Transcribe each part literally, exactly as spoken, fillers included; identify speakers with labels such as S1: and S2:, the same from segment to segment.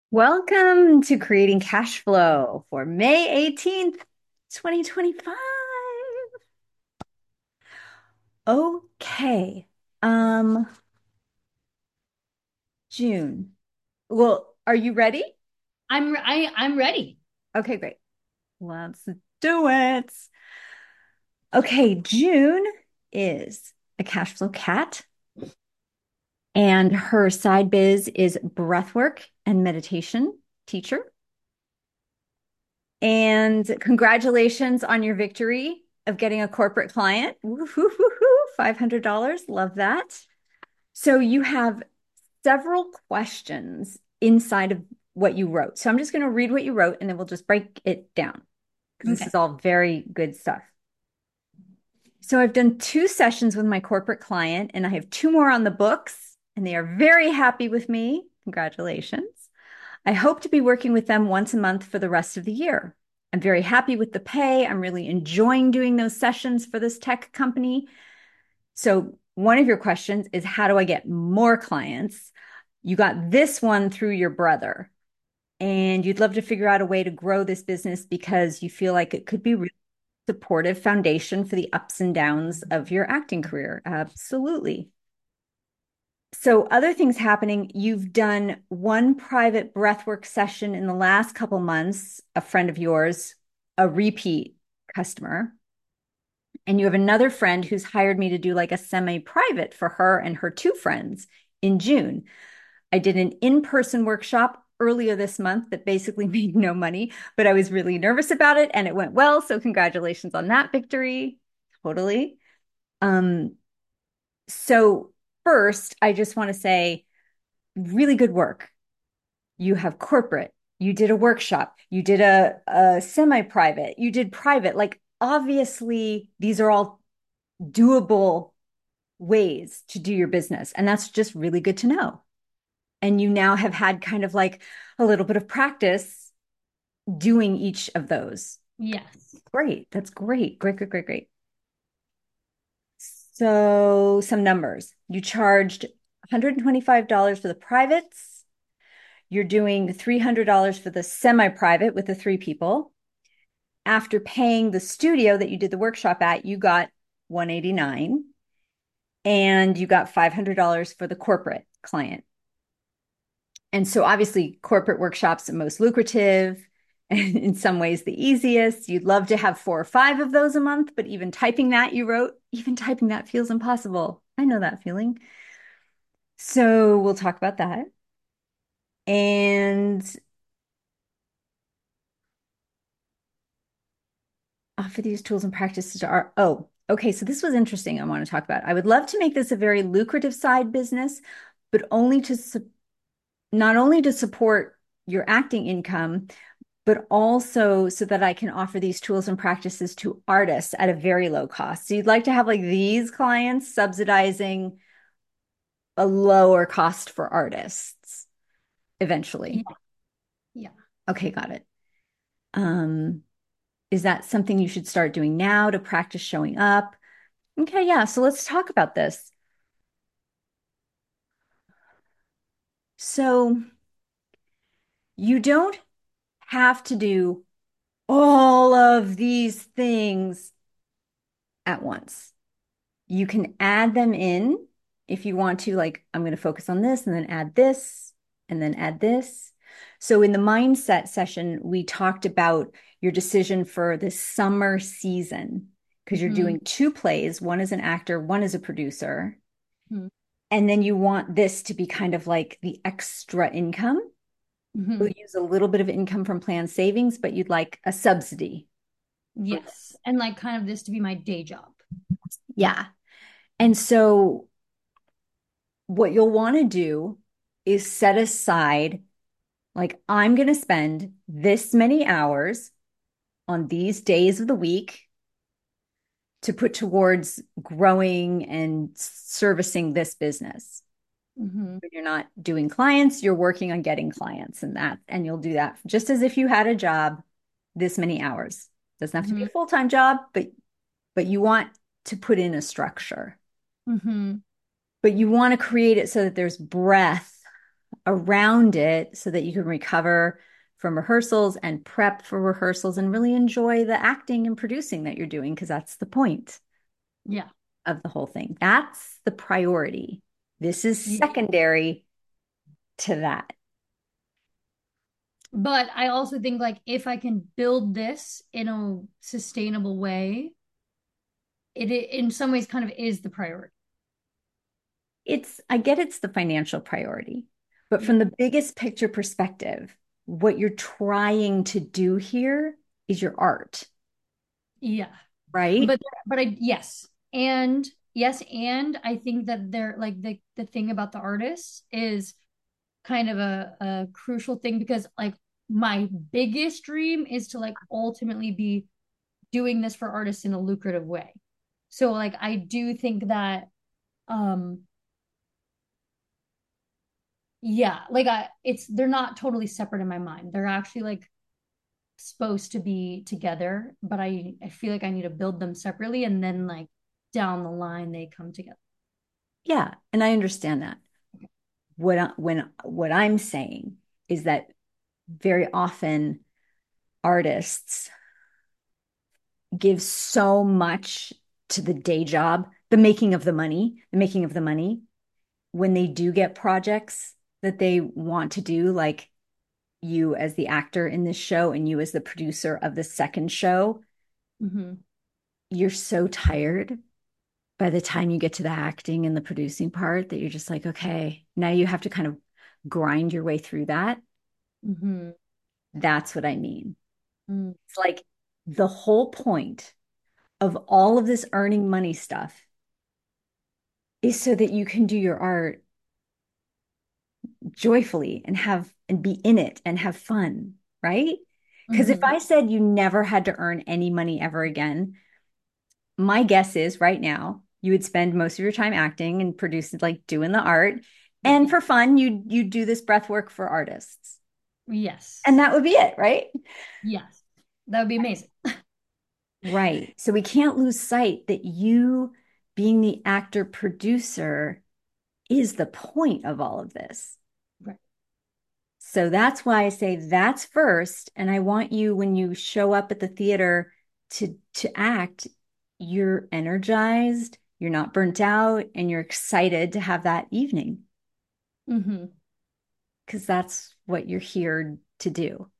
S1: Welcome to Creating Cash Flow for May eighteenth, twenty twenty-five. Okay. Um, June. Well, are you ready?
S2: I'm I I'm ready.
S1: Okay, great. Let's do it. Okay, June is a cash flow cat, and her side biz is breathwork and meditation teacher. And congratulations on your victory of getting a corporate client. Woo-hoo-hoo-hoo, five hundred dollars. Love that. So you have several questions inside of what you wrote. So I'm just going to read what you wrote and then we'll just break it down because this
S2: Okay.
S1: is all very good stuff. So I've done two sessions with my corporate client and I have two more on the books and they are very happy with me. Congratulations. I hope to be working with them once a month for the rest of the year. I'm very happy with the pay. I'm really enjoying doing those sessions for this tech company. So, one of your questions is how do I get more clients? You got this one through your brother, and you'd love to figure out a way to grow this business because you feel like it could be really supportive foundation for the ups and downs of your acting career. Absolutely. So, other things happening, you've done one private breathwork session in the last couple months, a friend of yours, a repeat customer, and you have another friend who's hired me to do like a semi-private for her and her two friends in June. I did an in-person workshop earlier this month that basically made no money, but I was really nervous about it and it went well. So, congratulations on that victory. Totally. Um, so, first, I just want to say, really good work. You have corporate, you did a workshop, you did a, a semi-private, you did private. Like, obviously, these are all doable ways to do your business. And that's just really good to know. And you now have had kind of like a little bit of practice doing each of those.
S2: Yes.
S1: Great. That's great. Great, great, great, great. So, some numbers. You charged one hundred twenty-five dollars for the privates. You're doing three hundred dollars for the semi-private with the three people. After paying the studio that you did the workshop at, you got one hundred eighty-nine dollars and you got five hundred dollars for the corporate client. And so obviously corporate workshops are most lucrative and in some ways the easiest. You'd love to have four or five of those a month, but even typing that you wrote, even typing that feels impossible. I know that feeling. So we'll talk about that. And offer these tools and practices to our, oh, okay. So this was interesting. I want to talk about. I would love to make this a very lucrative side business, but only to su- not only to support your acting income, but also so that I can offer these tools and practices to artists at a very low cost. So you'd like to have like these clients subsidizing a lower cost for artists
S2: Yeah.
S1: eventually.
S2: Yeah.
S1: Okay, got it. Um, is that something you should start doing now to practice showing up? Okay, yeah. So let's talk about this. So you don't have to do all of these things at once. You can add them in if you want to, like, I'm going to focus on this and then add this and then add this. So in the mindset session, we talked about your decision for the summer season because you're
S2: hmm
S1: doing two plays. One is an actor, one is a producer.
S2: hmm
S1: And then you want this to be kind of like the extra income. You'll
S2: hmm
S1: use a little bit of income from planned savings, but you'd like a subsidy for
S2: Yes.
S1: this.
S2: And like kind of this to be my day job.
S1: Yeah. And so what you'll want to do is set aside, like, I'm going to spend this many hours on these days of the week to put towards growing and servicing this business.
S2: hmm
S1: When you're not doing clients, you're working on getting clients and that, and you'll do that just as if you had a job this many hours. Doesn't have to be
S2: hmm
S1: a full-time job, but but you want to put in a structure.
S2: hmm
S1: But you want to create it so that there's breadth around it so that you can recover from rehearsals and prep for rehearsals and really enjoy the acting and producing that you're doing, because that's the point
S2: Yeah.
S1: of the whole thing. That's the priority. This is
S2: Yeah.
S1: secondary to that.
S2: But I also think like if I can build this in a sustainable way, it, it in some ways kind of is the priority.
S1: It's, I get it's the financial priority, but from
S2: Yeah.
S1: the biggest picture perspective, what you're trying to do here is your art,
S2: Yeah.
S1: right?
S2: But but I yes. And yes, and I think that they're like the the thing about the artists is kind of a, a crucial thing because like my biggest dream is to like ultimately be doing this for artists in a lucrative way. So like I do think that um yeah, like I it's they're not totally separate in my mind. They're actually like supposed to be together, but I I feel like I need to build them separately and then like down the line they come together.
S1: Yeah, and I understand that. What I, when what I'm saying is that very often artists give so much to the day job, the making of the money, the making of the money, when they do get projects that they want to do, like you as the actor in this show and you as the producer of the second show,
S2: Hmm.
S1: you're so tired by the time you get to the acting and the producing part that you're just like, okay, now you have to kind of grind your way through that.
S2: Hmm.
S1: That's what I mean.
S2: Mm.
S1: It's like the whole point of all of this earning money stuff is so that you can do your art joyfully and have and be in it and have fun, right? Because if
S2: Hmm.
S1: I said you never had to earn any money ever again, my guess is right now you would spend most of your time acting and producing, like doing the art. And for fun, you you do this breath work for artists. And
S2: Yes.
S1: that would be it, right?
S2: Yes. That would be amazing.
S1: Right. So we can't lose sight that you being the actor producer is the point of all of this.
S2: Right.
S1: So that's why I say that's first. And I want you, when you show up at the theater to to act, you're energized, you're not burnt out, and you're excited to have that evening
S2: Hmm.
S1: because that's what you're here to do.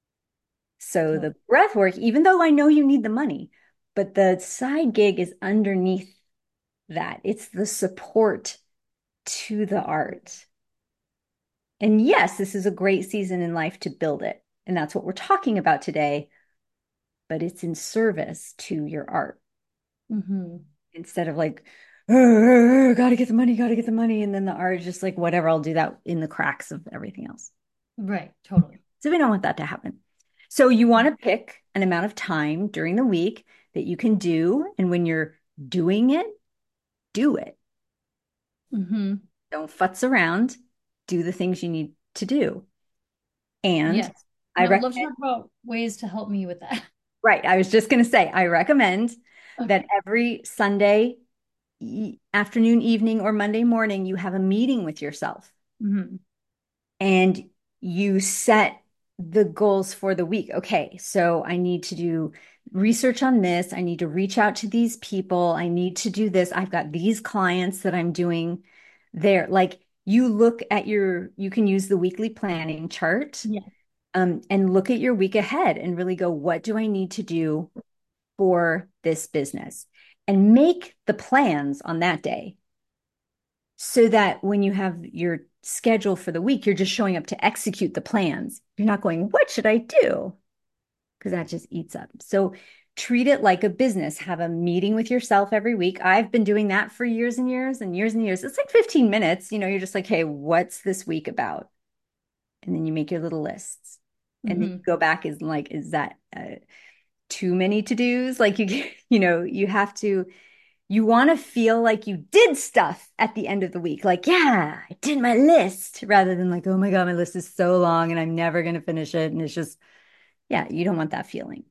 S1: So
S2: Totally.
S1: the breath work, even though I know you need the money, but the side gig is underneath that. It's the support to the art. And yes, this is a great season in life to build it. And that's what we're talking about today, but it's in service to your art
S2: Hmm.
S1: instead of like, oh, gotta get the money, gotta get the money. And then the art is just like, whatever, I'll do that in the cracks of everything else.
S2: Right. Totally.
S1: So we don't want that to happen. So you want to pick an amount of time during the week that you can do. And when you're doing it, do it.
S2: Hmm.
S1: Don't futz around. Do the things you need to do. And
S2: Yes.
S1: I
S2: And I'd love to
S1: recommend,
S2: talk about ways to help me with that.
S1: right, I was just going to say, I recommend that
S2: Okay.
S1: every Sunday e- afternoon, evening, or Monday morning, you have a meeting with yourself
S2: Hmm.
S1: and you set the goals for the week. Okay, so I need to do research on this. I need to reach out to these people. I need to do this. I've got these clients that I'm doing there. Like you look at your, you can use the weekly planning chart,
S2: Yeah.
S1: um, and look at your week ahead and really go, what do I need to do for this business? And make the plans on that day so that when you have your schedule for the week, you're just showing up to execute the plans. You're not going, what should I do? Because that just eats up. So treat it like a business. Have a meeting with yourself every week. I've been doing that for years and years and years and years. It's like fifteen minutes. You know, you're just like, hey, what's this week about? And then you make your little lists. And then you
S2: Hmm.
S1: go back is like, is that uh, too many to-dos? Like you, you know, you have to you want to feel like you did stuff at the end of the week. Like, yeah, I did my list rather than like, oh my God, my list is so long and I'm never going to finish it. And it's just, yeah, you don't want that feeling.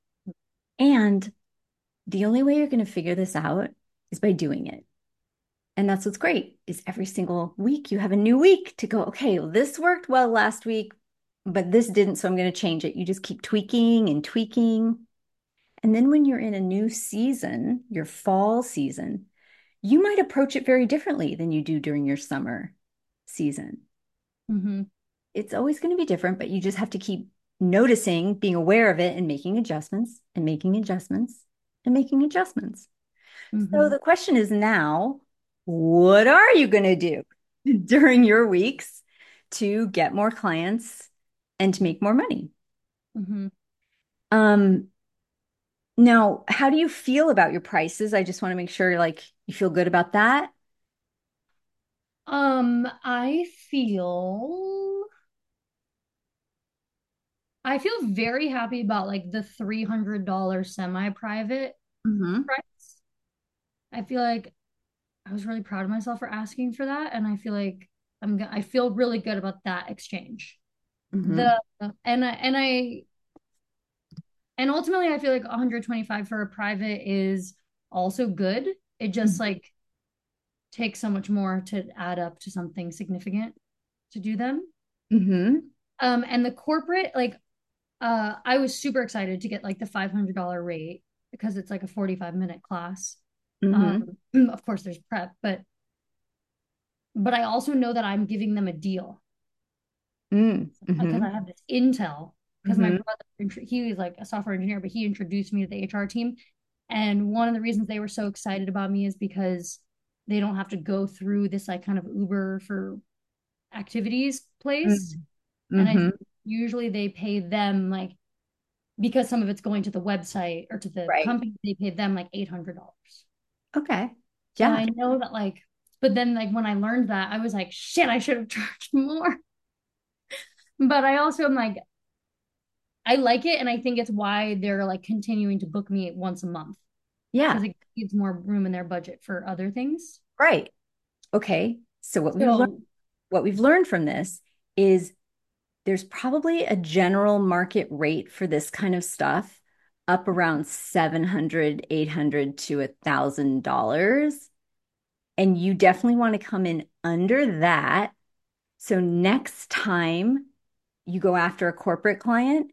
S1: And the only way you're going to figure this out is by doing it. And that's what's great is every single week you have a new week to go, okay, well, this worked well last week, but this didn't, so I'm going to change it. You just keep tweaking and tweaking. And then when you're in a new season, your fall season, you might approach it very differently than you do during your summer season.
S2: Mm-hmm.
S1: It's always going to be different, but you just have to keep noticing, being aware of it, and making adjustments and making adjustments and making adjustments. So
S2: Mm-hmm.
S1: the question is now, what are you going to do during your weeks to get more clients and to make more money?
S2: Mm-hmm.
S1: Um, now, how do you feel about your prices? I just want to make sure like you feel good about that.
S2: Um, I feel I feel very happy about like the three hundred dollars semi-private
S1: Hmm.
S2: price. I feel like I was really proud of myself for asking for that, and I feel like I'm go- I feel really good about that exchange.
S1: Hmm.
S2: The and I and I and ultimately I feel like one hundred twenty-five for a private is also good. It just like takes so much more to add up to something significant to do them.
S1: Hmm.
S2: Um, and the corporate, like, uh, I was super excited to get like the five hundred dollars rate because it's like a forty-five minute class. Um,
S1: Hmm.
S2: of course, there's prep, but but I also know that I'm giving them a deal
S1: Hmm.
S2: because I
S1: Hmm.
S2: have this intel. Because my
S1: Hmm.
S2: brother, he was like a software engineer, but he introduced me to the H R team. And one of the reasons they were so excited about me is because they don't have to go through this like kind of Uber for activities place. And I
S1: Hmm.
S2: usually they pay them like because some of it's going to the website or to the
S1: Right.
S2: company, they pay them like eight hundred dollars.
S1: Okay.
S2: So
S1: Yeah.
S2: I know that like, but then like when I learned that, I was like, shit, I should have charged more. But I also am like, I like it, and I think it's why they're like continuing to book me once a month
S1: Yeah.
S2: because it gives more room in their budget for other things.
S1: Right. Okay. So what we've learned,
S2: So,
S1: what we've learned from this is there's probably a general market rate for this kind of stuff up around seven hundred, eight hundred to a thousand dollars. And you definitely want to come in under that. So next time you go after a corporate client,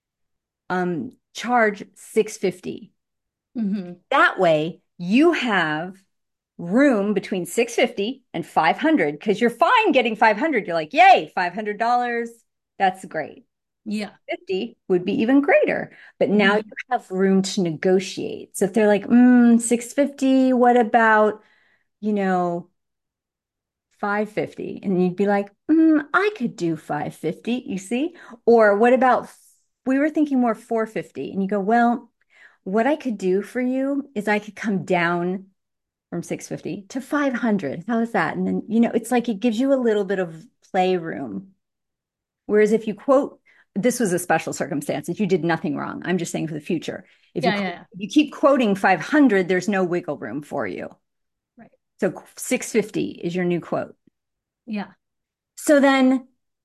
S1: um, charge six hundred fifty dollars.
S2: mhm.
S1: That way you have room between six hundred fifty dollars and five hundred dollars because you're fine getting five hundred dollars. You're like, yay, five hundred dollars. That's great.
S2: Yeah.
S1: fifty would be even greater. But now you
S2: Mhm.
S1: have room to negotiate. So if they're like, mm, six hundred fifty, what about, you know, five hundred fifty? And you'd be like, mm, I could do five hundred fifty, you see? Or what about, we were thinking more four hundred fifty. And you go, well, what I could do for you is I could come down from six hundred fifty to five hundred. How is that? And then, you know, it's like it gives you a little bit of playroom. Whereas if you quote, this was a special circumstance, if you did nothing wrong, I'm just saying for the future. If you
S2: Yeah, yeah, yeah.
S1: if you keep quoting five hundred, there's no wiggle room for you.
S2: Right.
S1: So six hundred fifty is your new quote.
S2: Yeah.
S1: So then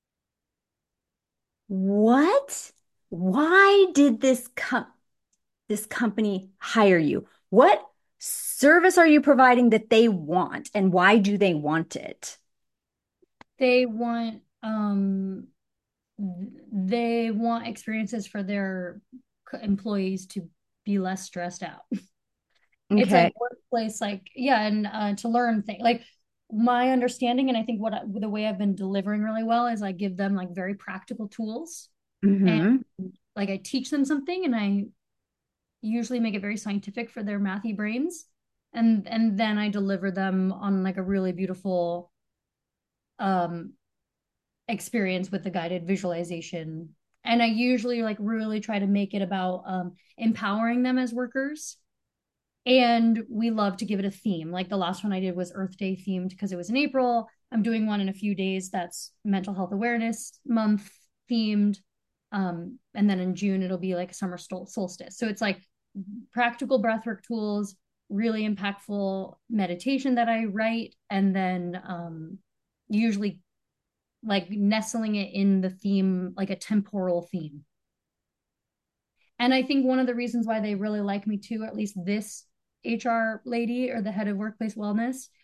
S1: what? Why did this com this company hire you? What service are you providing that they want, and why do they want it?
S2: They want um they want experiences for their employees to be less stressed out. It's
S1: Okay.
S2: like workplace, like yeah, and uh, to learn things. Like my understanding, and I think what I, the way I've been delivering really well is I give them like very practical tools, and
S1: Hmm.
S2: like I teach them something, and I usually make it very scientific for their mathy brains, and and then I deliver them on like a really beautiful um experience with the guided visualization. And I usually like really try to make it about um, empowering them as workers. And we love to give it a theme. Like the last one I did was Earth Day themed because it was in April. I'm doing one in a few days that's Mental Health Awareness Month themed. Um, and then in June, it'll be like a summer solstice. So it's like practical breathwork tools, really impactful meditation that I write, and then um, usually like nestling it in the theme, like a temporal theme. And I think one of the reasons why they really like me too, or at least this H R lady or the head of workplace wellness,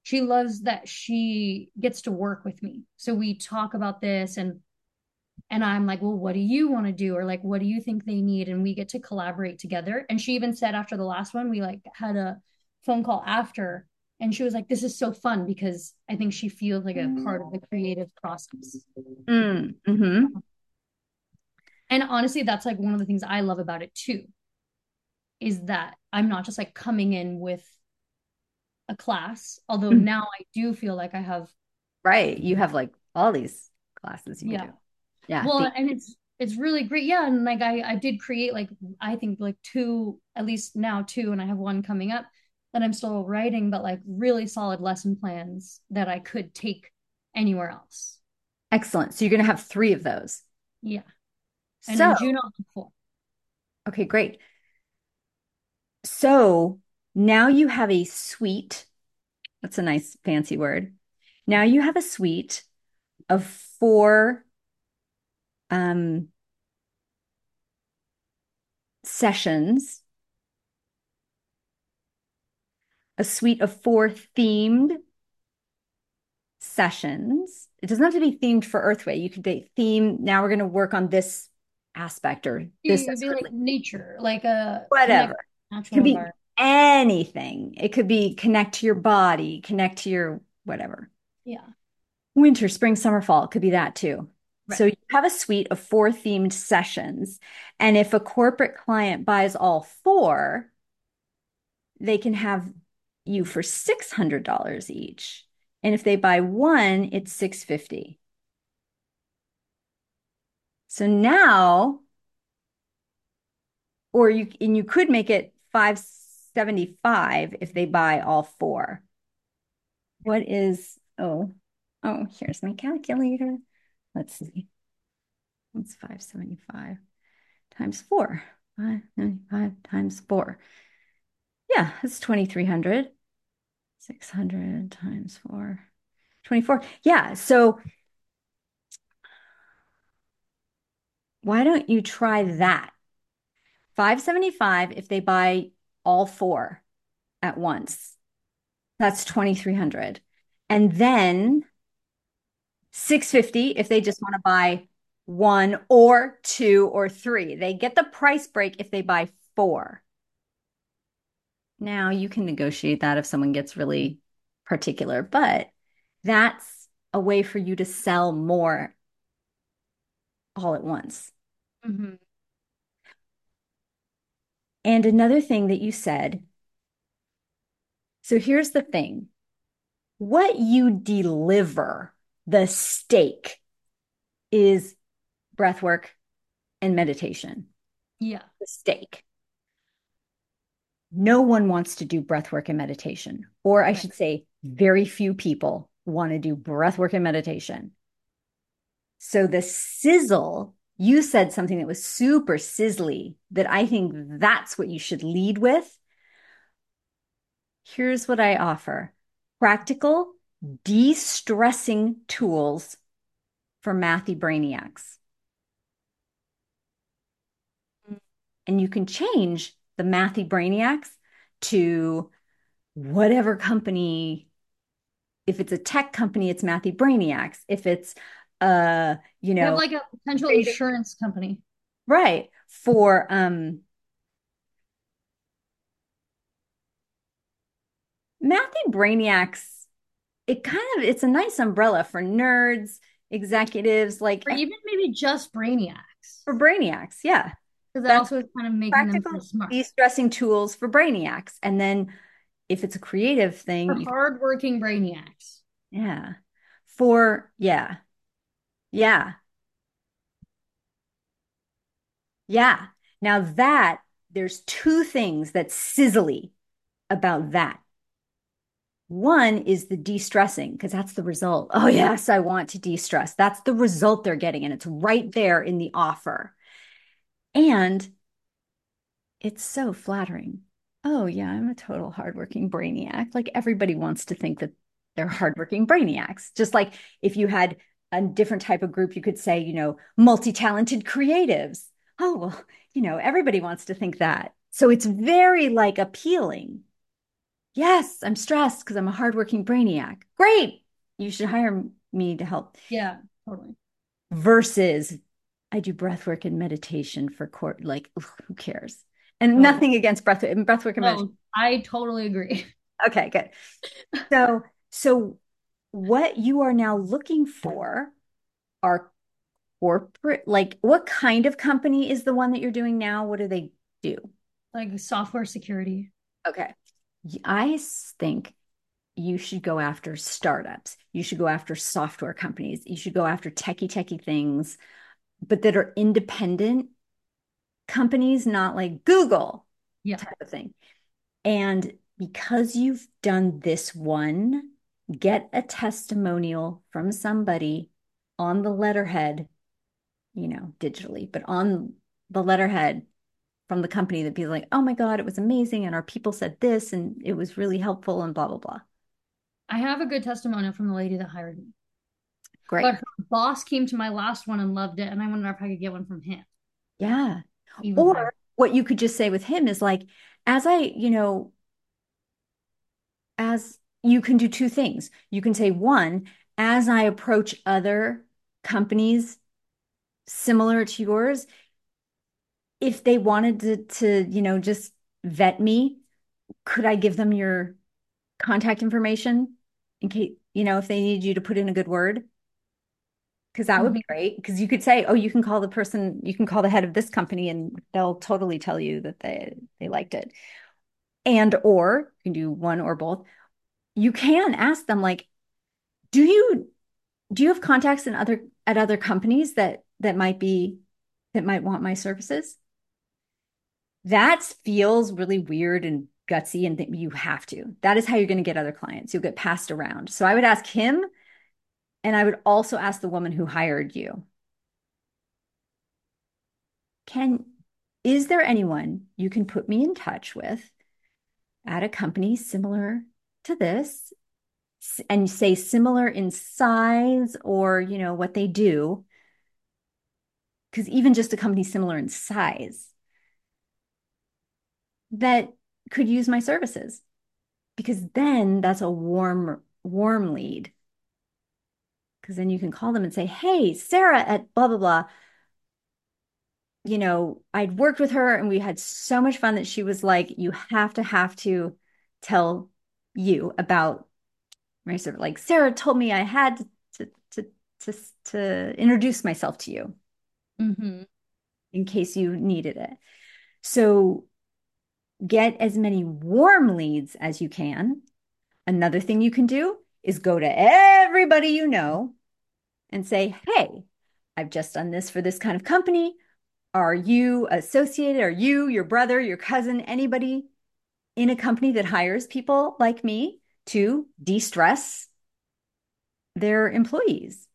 S2: she loves that she gets to work with me. So we talk about this, and and I'm like, well, what do you want to do? Or like, what do you think they need? And we get to collaborate together. And she even said after the last one, we like had a phone call after, and she was like, this is so fun because I think she feels like a part of the creative process.
S1: Mm, hmm.
S2: And honestly, that's like one of the things I love about it too, is that I'm not just like coming in with a class, although now I do feel like I have,
S1: Right. You have like all these classes you could
S2: yeah.
S1: do. Yeah.
S2: Well,
S1: The,
S2: and it's it's really great. Yeah, and like I I did create like I think like two, at least now two, and I have one coming up that I'm still writing, but like really solid lesson plans that I could take anywhere else.
S1: excellent. So you're going to have three of those.
S2: Yeah. And
S1: So,
S2: in June I'll have four.
S1: okay, great. So now you have a suite. That's a nice fancy word. Now you have a suite of four um, sessions, a suite of four themed sessions. It doesn't have to be themed for Earthway. You could be themed. Now we're going to work on this aspect or this
S2: It would
S1: as
S2: be like nature, like a
S1: whatever.
S2: connect
S1: It
S2: natural
S1: could be
S2: environment.
S1: anything. It could be connect to your body, connect to your whatever.
S2: Yeah.
S1: Winter, spring, summer, fall. It could be that too. So
S2: Right.
S1: you have a suite of four themed sessions. And if a corporate client buys all four, they can have you for six hundred dollars each. And if they buy one, it's six hundred fifty dollars. So now, or you and you could make it five hundred seventy-five dollars if they buy all four. What is, oh, oh, here's my calculator. Let's see. What's five hundred seventy-five times four? five hundred seventy-five times four. Yeah, that's twenty-three hundred. six hundred times four. twenty-four. Yeah, so why don't you try that? five hundred seventy-five if they buy all four at once. That's twenty-three hundred. And then six hundred fifty if they just want to buy one or two or three. They get the price break if they buy four. Now you can negotiate that if someone gets really particular, but that's a way for you to sell more all at once.
S2: Mm-hmm.
S1: And another thing that you said, so here's the thing, what you deliver, the stake, is breath work and meditation.
S2: Yeah.
S1: The stake. No one wants to do breath work and meditation, or I
S2: Right.
S1: should say, very few people want to do breath work and meditation. So the sizzle, you said something that was super sizzly that I think that's what you should lead with. Here's what I offer: practical, de stressing tools for mathy brainiacs. And you can change the mathy brainiacs to whatever company. If it's a tech company, it's mathy brainiacs. If it's, uh, you
S2: We have
S1: know,
S2: like a potential insurance company.
S1: right, for um mathy brainiacs, it kind of it's a nice umbrella for nerds, executives, like
S2: Or
S1: eh,
S2: even maybe just brainiacs.
S1: for brainiacs. Yeah.
S2: Because that
S1: That's
S2: also is kind of making them feel
S1: practical
S2: smart.
S1: de-stressing tools for brainiacs. And then if it's a creative
S2: For
S1: thing, you,
S2: hardworking brainiacs.
S1: yeah. For, yeah. Yeah. Yeah. Now that there's two things that's sizzly about that. One is the de-stressing, because that's the result. Oh, yes, I want to de-stress. That's the result they're getting, and it's right there in the offer. And it's so flattering. Oh, yeah, I'm a total hardworking brainiac. Like everybody wants to think that they're hardworking brainiacs. Just like if you had a different type of group, you could say, you know, multi-talented creatives. Oh, well, you know, everybody wants to think that. So it's very like appealing. Yes, I'm stressed because I'm a hardworking brainiac. Great. You should hire me to help.
S2: Yeah, totally.
S1: Versus I do breath work and meditation for court. Like, ugh, who cares? And
S2: Totally.
S1: nothing against breath, breath work and meditation.
S2: No, I totally agree.
S1: Okay, good. So, so what you are now looking for are corporate, like what kind of company is the one that you're doing now? What do they do?
S2: Like software security.
S1: Okay. I think you should go after startups. You should go after software companies. You should go after techie, techie things, but that are independent companies, not like Google
S2: Yeah.
S1: type of thing. And because you've done this one, get a testimonial from somebody on the letterhead, you know, digitally, but on the letterhead from the company that be like, oh my God, it was amazing. And our people said this and it was really helpful and blah, blah, blah.
S2: I have a good testimonial from the lady that hired me. But
S1: Great.
S2: her boss came to my last one and loved it, and I wonder if I could get one from him,
S1: Yeah.
S2: even higher.
S1: Or what you could just say with him is like, as I, you know, as you can do two things. You can say, one, as I approach other companies similar to yours, if they wanted to, to, you know, just vet me, could I give them your contact information in case, you know, if they need you to put in a good word? Because that would be
S2: Hmm.
S1: great. Because you could say, oh, you can call the person, you can call the head of this company and they'll totally tell you that they they liked it. And or you can do one or both. You can ask them like, do you do you have contacts in other at other companies that that might be that might want my services? That feels really weird and gutsy and that you have to. That is how you're going to get other clients. You'll get passed around. So I would ask him and I would also ask the woman who hired you. Can is there anyone you can put me in touch with at a company similar to this and say similar in size or, you know, what they do? Because even just a company similar in size that could use my services because then that's a warm warm lead because then you can call them and say, hey, Sarah at blah blah blah, you know, I'd worked with her and we had so much fun that she was like, you have to have to tell you about my service. Like Sarah told me I had to to to to introduce myself to you
S2: Hmm.
S1: in case you needed it. So get as many warm leads as you can. Another thing you can do is go to everybody you know and say, hey, I've just done this for this kind of company. Are you associated? Are you, your brother, your cousin, anybody in a company that hires people like me to de-stress their employees?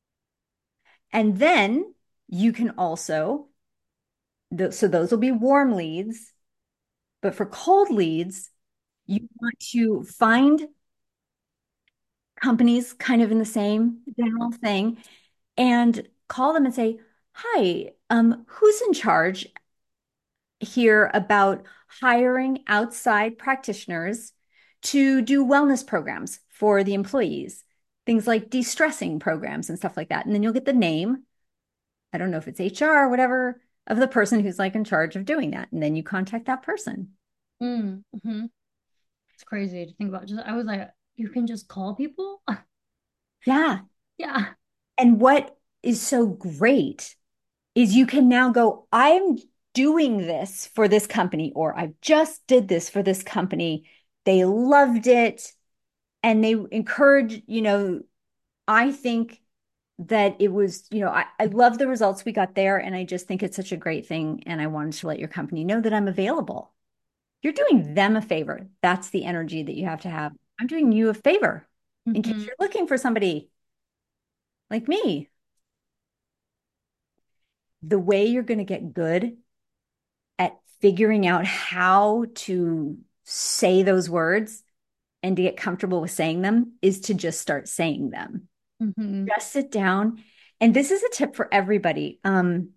S1: And then you can also, so those will be warm leads. But for cold leads, you want to find companies kind of in the same general thing and call them and say, hi, um, who's in charge here about hiring outside practitioners to do wellness programs for the employees, things like de-stressing programs and stuff like that. And then you'll get the name. I don't know if it's H R or whatever of the person who's like in charge of doing that. And then you contact that person.
S2: Mm-hmm. It's crazy to think about. Just I was like, you can just call people?
S1: Yeah.
S2: Yeah.
S1: And what is so great is you can now go, I'm doing this for this company, or I just did this for this company. They loved it and they encourage, you know, I think that it was, you know, I, I love the results we got there. And I just think it's such a great thing. And I wanted to let your company know that I'm available. You're doing them a favor. That's the energy that you have to have. I'm doing you a favor in case
S2: Hmm.
S1: you're looking for somebody like me. The way you're going to get good at figuring out how to say those words and to get comfortable with saying them is to just start saying them.
S2: Hmm.
S1: Just sit down. And this is a tip for everybody. Um,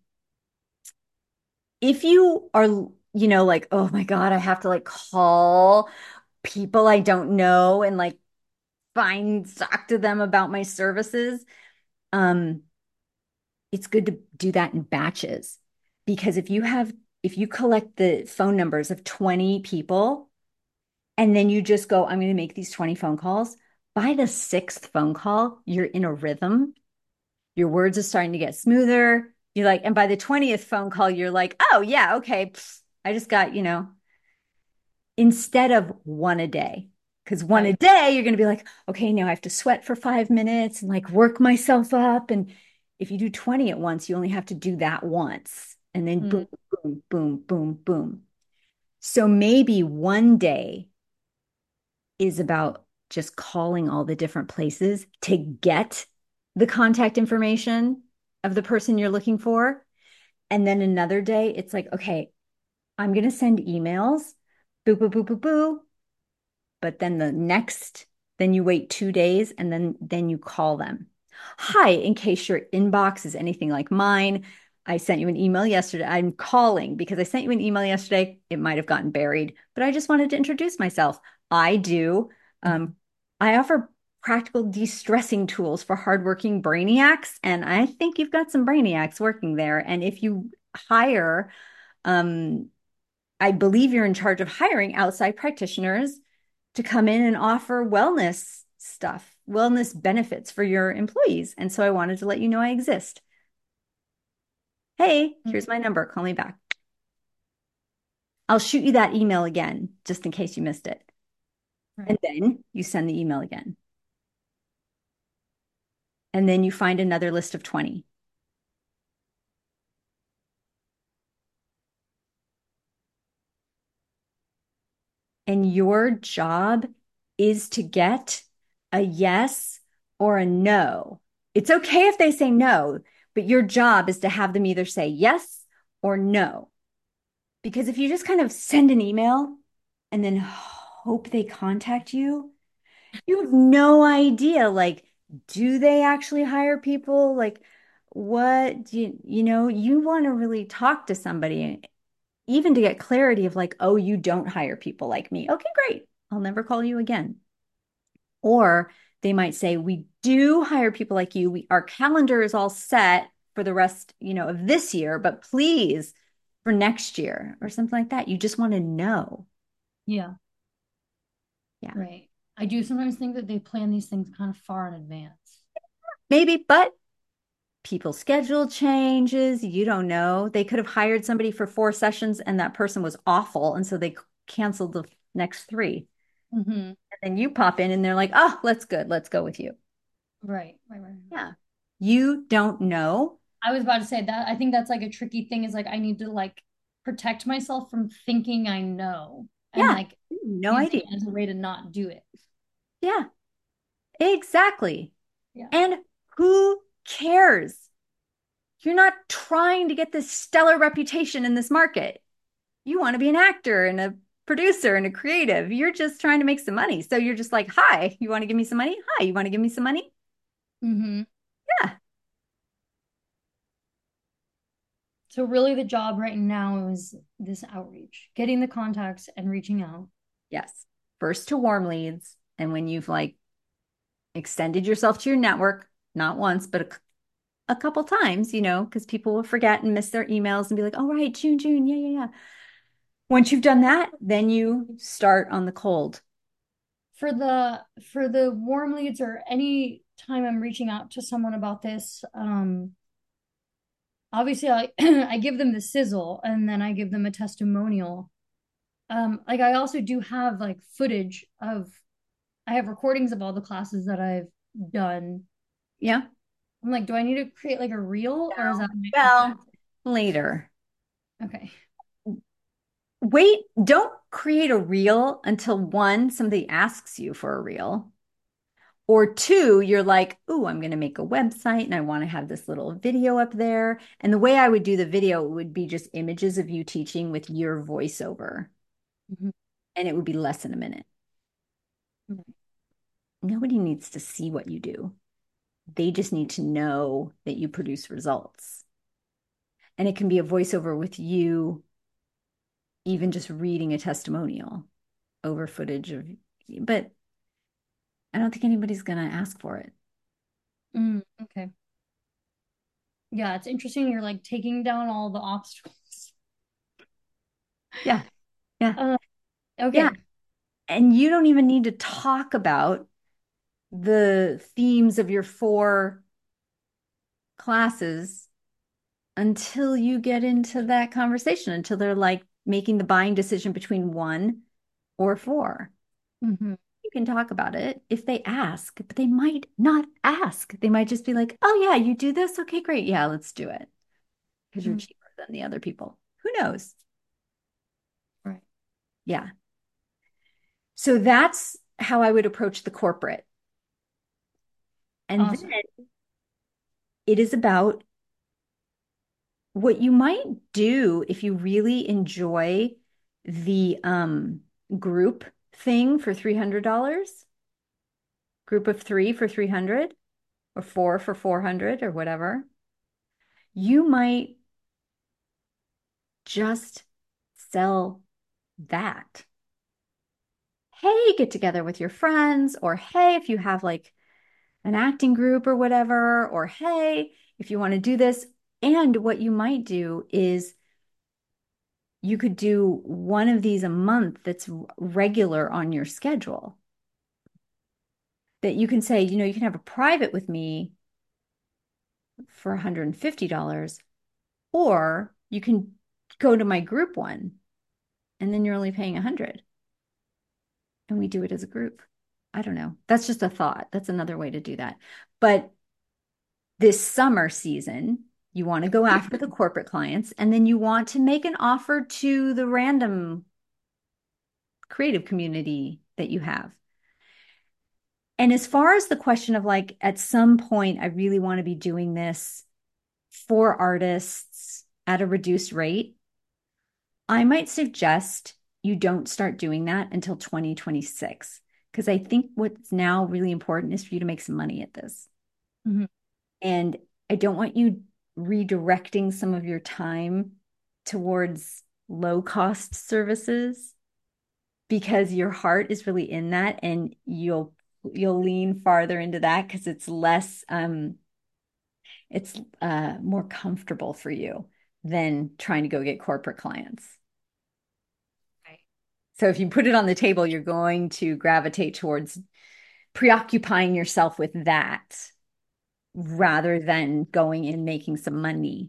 S1: if you are, you know, like, oh my God, I have to like call. people I don't know and like find talk to them about my services. Um, it's good to do that in batches because if you have if you collect the phone numbers of twenty people and then you just go, I'm going to make these twenty phone calls, by the sixth phone call, you're in a rhythm. Your words are starting to get smoother. You're like, and by the twentieth phone call, you're like, oh, yeah, okay. Pfft, I just got, you know, instead of one a day. Because one a
S2: Right.
S1: day, you're going to be like, okay, now I have to sweat for five minutes and like work myself up. And if you do twenty at once, you only have to do that once. And then
S2: Mm.
S1: boom, boom, boom, boom, boom. So maybe one day is about just calling all the different places to get the contact information of the person you're looking for. And then another day, it's like, okay, I'm going to send emails, boo, boo, boo, boo, boo. But then the next, then you wait two days and then then you call them. Hi, in case your inbox is anything like mine, I sent you an email yesterday. I'm calling because I sent you an email yesterday. It might have gotten buried, but I just wanted to introduce myself. I do. Um, I offer practical de-stressing tools for hardworking brainiacs, and I think you've got some brainiacs working there. And if you hire, um, I believe you're in charge of hiring outside practitioners to come in and offer wellness stuff, wellness benefits for your employees. And so I wanted to let you know I exist. Hey, here's my number. Call me back. I'll shoot you that email again, just in case you missed it. And
S2: Right.
S1: then you send the email again. And then you find another list of twenty. And your job is to get a yes or a no. It's okay if they say no, but your job is to have them either say yes or no. Because if you just kind of send an email and then hope they contact you, you have no idea. Like, do they actually hire people? Like, what do you, you know, you want to really talk to somebody, even to get clarity of like, oh, you don't hire people like me. Okay, great. I'll never call you again. Or they might say, we do hire people like you. We, our calendar is all set for the rest, you know, of this year, but please for next year or something like that. You just want to know.
S2: Yeah.
S1: Yeah,
S2: Right. I do sometimes think that they plan these things kind of far in advance.
S1: maybe, but people's schedule changes. You don't know. They could have hired somebody for four sessions and that person was awful. And so they canceled the next three.
S2: Hmm.
S1: And then you pop in and they're like, oh, let's good. Let's go with you.
S2: Right. Right. Right.
S1: Yeah. You don't know.
S2: I was about to say that. I think that's like a tricky thing is like I need to like protect myself from thinking I know and
S1: Yeah.
S2: like
S1: No
S2: using
S1: idea.
S2: it as a way to not do it.
S1: Yeah, exactly.
S2: Yeah.
S1: And who cares? You're not trying to get this stellar reputation in this market. You want to be an actor and a producer and a creative. You're just trying to make some money. So you're just like, hi, you want to give me some money? Hi, you want to give me some money?
S2: Hmm.
S1: Yeah.
S2: So really the job right now is this outreach, getting the contacts and reaching out.
S1: Yes. First to warm leads. And when you've like extended yourself to your network, not once, but a, a couple times, you know, because people will forget and miss their emails and be like, oh, right, June, June. Yeah, yeah, yeah. Once you've done that, then you start on the cold.
S2: For the for the warm leads or any time I'm reaching out to someone about this, um, obviously I I give them the sizzle and then I give them a testimonial. Um, like I also do have like footage of I have recordings of all the classes that I've done.
S1: Yeah.
S2: I'm like, do I need to create like a reel or is
S1: No.
S2: that my
S1: Well,
S2: contact?
S1: later.
S2: Okay.
S1: Wait, don't create a reel until one, somebody asks you for a reel. Or two, you're like, oh, I'm going to make a website and I want to have this little video up there. And the way I would do the video would be just images of you teaching with your voiceover,
S2: Mhm.
S1: and it would be less than a minute. Nobody needs to see what you do. They just need to know that you produce results. And it can be a voiceover with you, even just reading a testimonial. over footage of, but I don't think anybody's gonna ask for it.
S2: Mm, okay. Yeah, it's interesting. You're like taking down all the obstacles.
S1: Yeah, yeah,
S2: Uh,
S1: yeah.
S2: okay.
S1: And you don't even need to talk about the themes of your four classes until you get into that conversation, until they're like making the buying decision between one or four.
S2: Hmm.
S1: You can talk about it if they ask, but they might not ask. They might just be like, oh, yeah, you do this? Okay, great. Yeah, let's do it because you're
S2: Hmm.
S1: cheaper than the other people. Who knows?
S2: Right.
S1: Yeah. So that's how I would approach the corporate. And
S2: Awesome.
S1: then it is about what you might do if you really enjoy the um, group thing for three hundred dollars group of three for three hundred or four for four hundred or whatever. You might just sell that. Hey, get together with your friends, or hey, if you have like an acting group or whatever, or hey, if you want to do this. And what you might do is you could do one of these a month that's regular on your schedule. That you can say, you know, you can have a private with me for one hundred fifty dollars or you can go to my group one and then you're only paying one hundred and we do it as a group. I don't know. That's just a thought. That's another way to do that. But this summer season, you want to go after the corporate clients and then you want to make an offer to the random creative community that you have. And as far as the question of like, at some point, I really want to be doing this for artists at a reduced rate, I might suggest you don't start doing that until twenty twenty-six. Because I think what's now really important is for you to make some money at this.
S2: Hmm.
S1: And I don't want you redirecting some of your time towards low cost services because your heart is really in that and you'll you'll lean farther into that because it's less um it's uh more comfortable for you than trying to go get corporate clients.
S2: Right.
S1: So if you put it on the table, you're going to gravitate towards preoccupying yourself with that rather than going and making some money.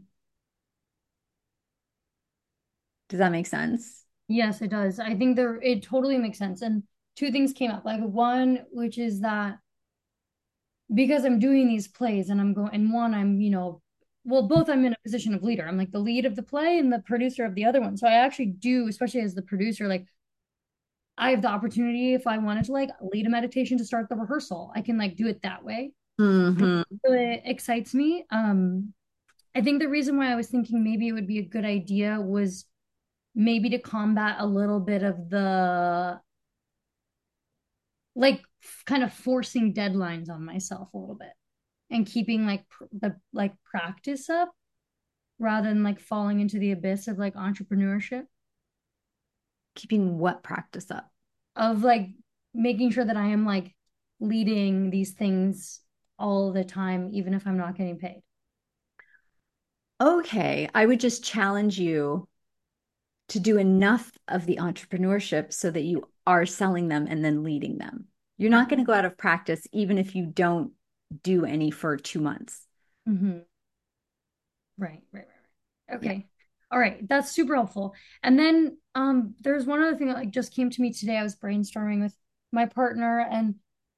S1: Does that make sense?
S2: Yes, it does. I think there it totally makes sense. And two things came up. Like one, which is that because I'm doing these plays and I'm going, and one, I'm, you know, well, both I'm in a position of leader. I'm like the lead of the play and the producer of the other one. So I actually do, especially as the producer, like I have the opportunity if I wanted to like lead a meditation to start the rehearsal. I can like do it that way. And
S1: Hmm.
S2: so it excites me. Um, I think the reason why I was thinking maybe it would be a good idea was maybe to combat a little bit of the like kind of forcing deadlines on myself a little bit and keeping like pr the like practice up rather than like falling into the abyss of like entrepreneurship
S1: Keeping what practice up?
S2: of like making sure that I am like leading these things all the time even if I'm not getting paid.
S1: Okay, I would just challenge you to do enough of the entrepreneurship so that you are selling them and then leading them. You're not going to go out of practice even if you don't do any for two months.
S2: Hmm. Right, right, right, right.
S1: Yeah.
S2: Okay. All right. That's super helpful. And then um there's one other thing that like just came to me today. I was brainstorming with my partner and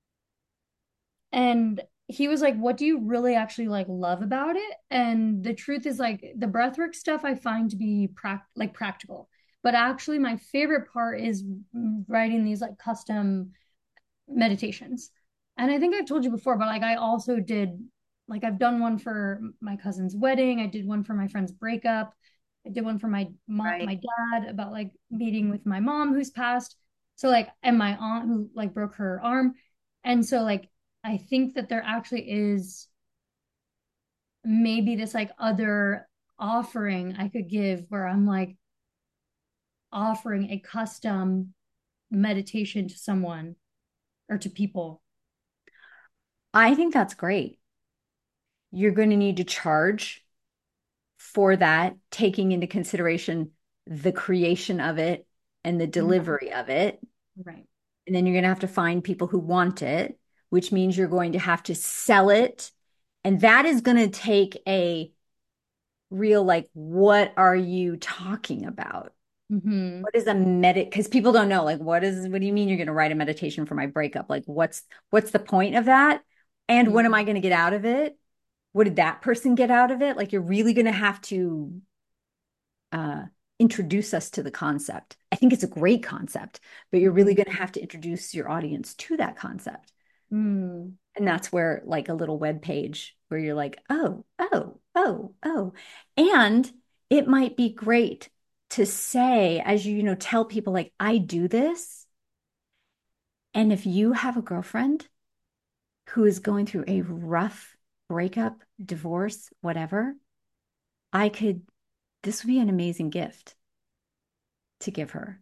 S2: and he was like, "What do you really actually like love about it?" And the truth is like the breathwork stuff I find to be prac like practical. But actually my favorite part is writing these like custom meditations. And I think I've told you before, but like I also did like I've done one for my cousin's wedding. I did one for my friend's breakup. I did one for my mom,
S1: Right.
S2: my dad about like meeting with my mom who's passed. So like and my aunt who like broke her arm. And so like I think that there actually is maybe this like other offering I could give where I'm like offering a custom meditation to someone or to people?
S1: I think that's great. You're going to need to charge for that, taking into consideration the creation of it and the
S2: Mhm.
S1: delivery of it.
S2: Right.
S1: And then you're going to have to find people who want it, which means you're going to have to sell it. And that is going to take a real, like, what are you talking about?
S2: Hmm.
S1: What is a medit? Because people don't know, like, what is, what do you mean you're going to write a meditation for my breakup? Like, what's, what's the point of that? And
S2: Yeah.
S1: what am I going to get out of it? What did that person get out of it? Like, you're really going to have to uh, introduce us to the concept. I think it's a great concept, but you're really
S2: Hmm.
S1: going to have to introduce your audience to that concept.
S2: Mm.
S1: And that's where, like, a little web page where you're like, oh, oh, oh, oh. And it might be great to say, as you, you know, tell people, like, I do this. And if you have a girlfriend who is going through a rough breakup, divorce, whatever, I could, this would be an amazing gift to give her.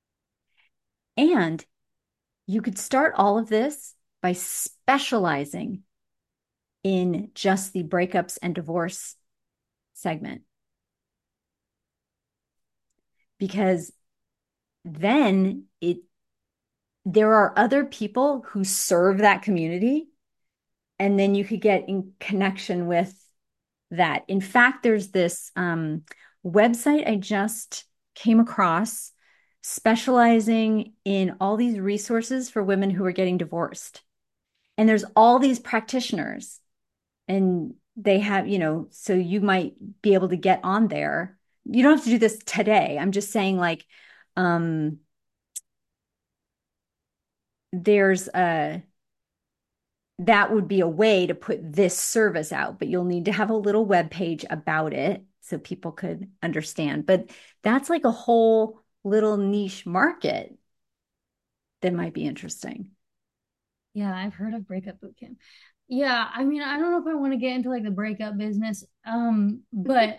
S1: And you could start all of this by specializing in just the breakups and divorce segment, because then it there are other people who serve that community, and then you could get in connection with that. In fact, there's this um, website I just came across specializing in all these resources for women who are getting divorced. And there's all these practitioners, and they have, you know, so you might be able to get on there. You don't have to do this today. I'm just saying, like, um, there's a that would be a way to put this service out, but you'll need to have a little web page about it so people could understand. But that's like a whole little niche market that might be interesting.
S2: Yeah, I've heard of breakup boot camp. Yeah, I mean, I don't know if I want to get into like the breakup business. Um, but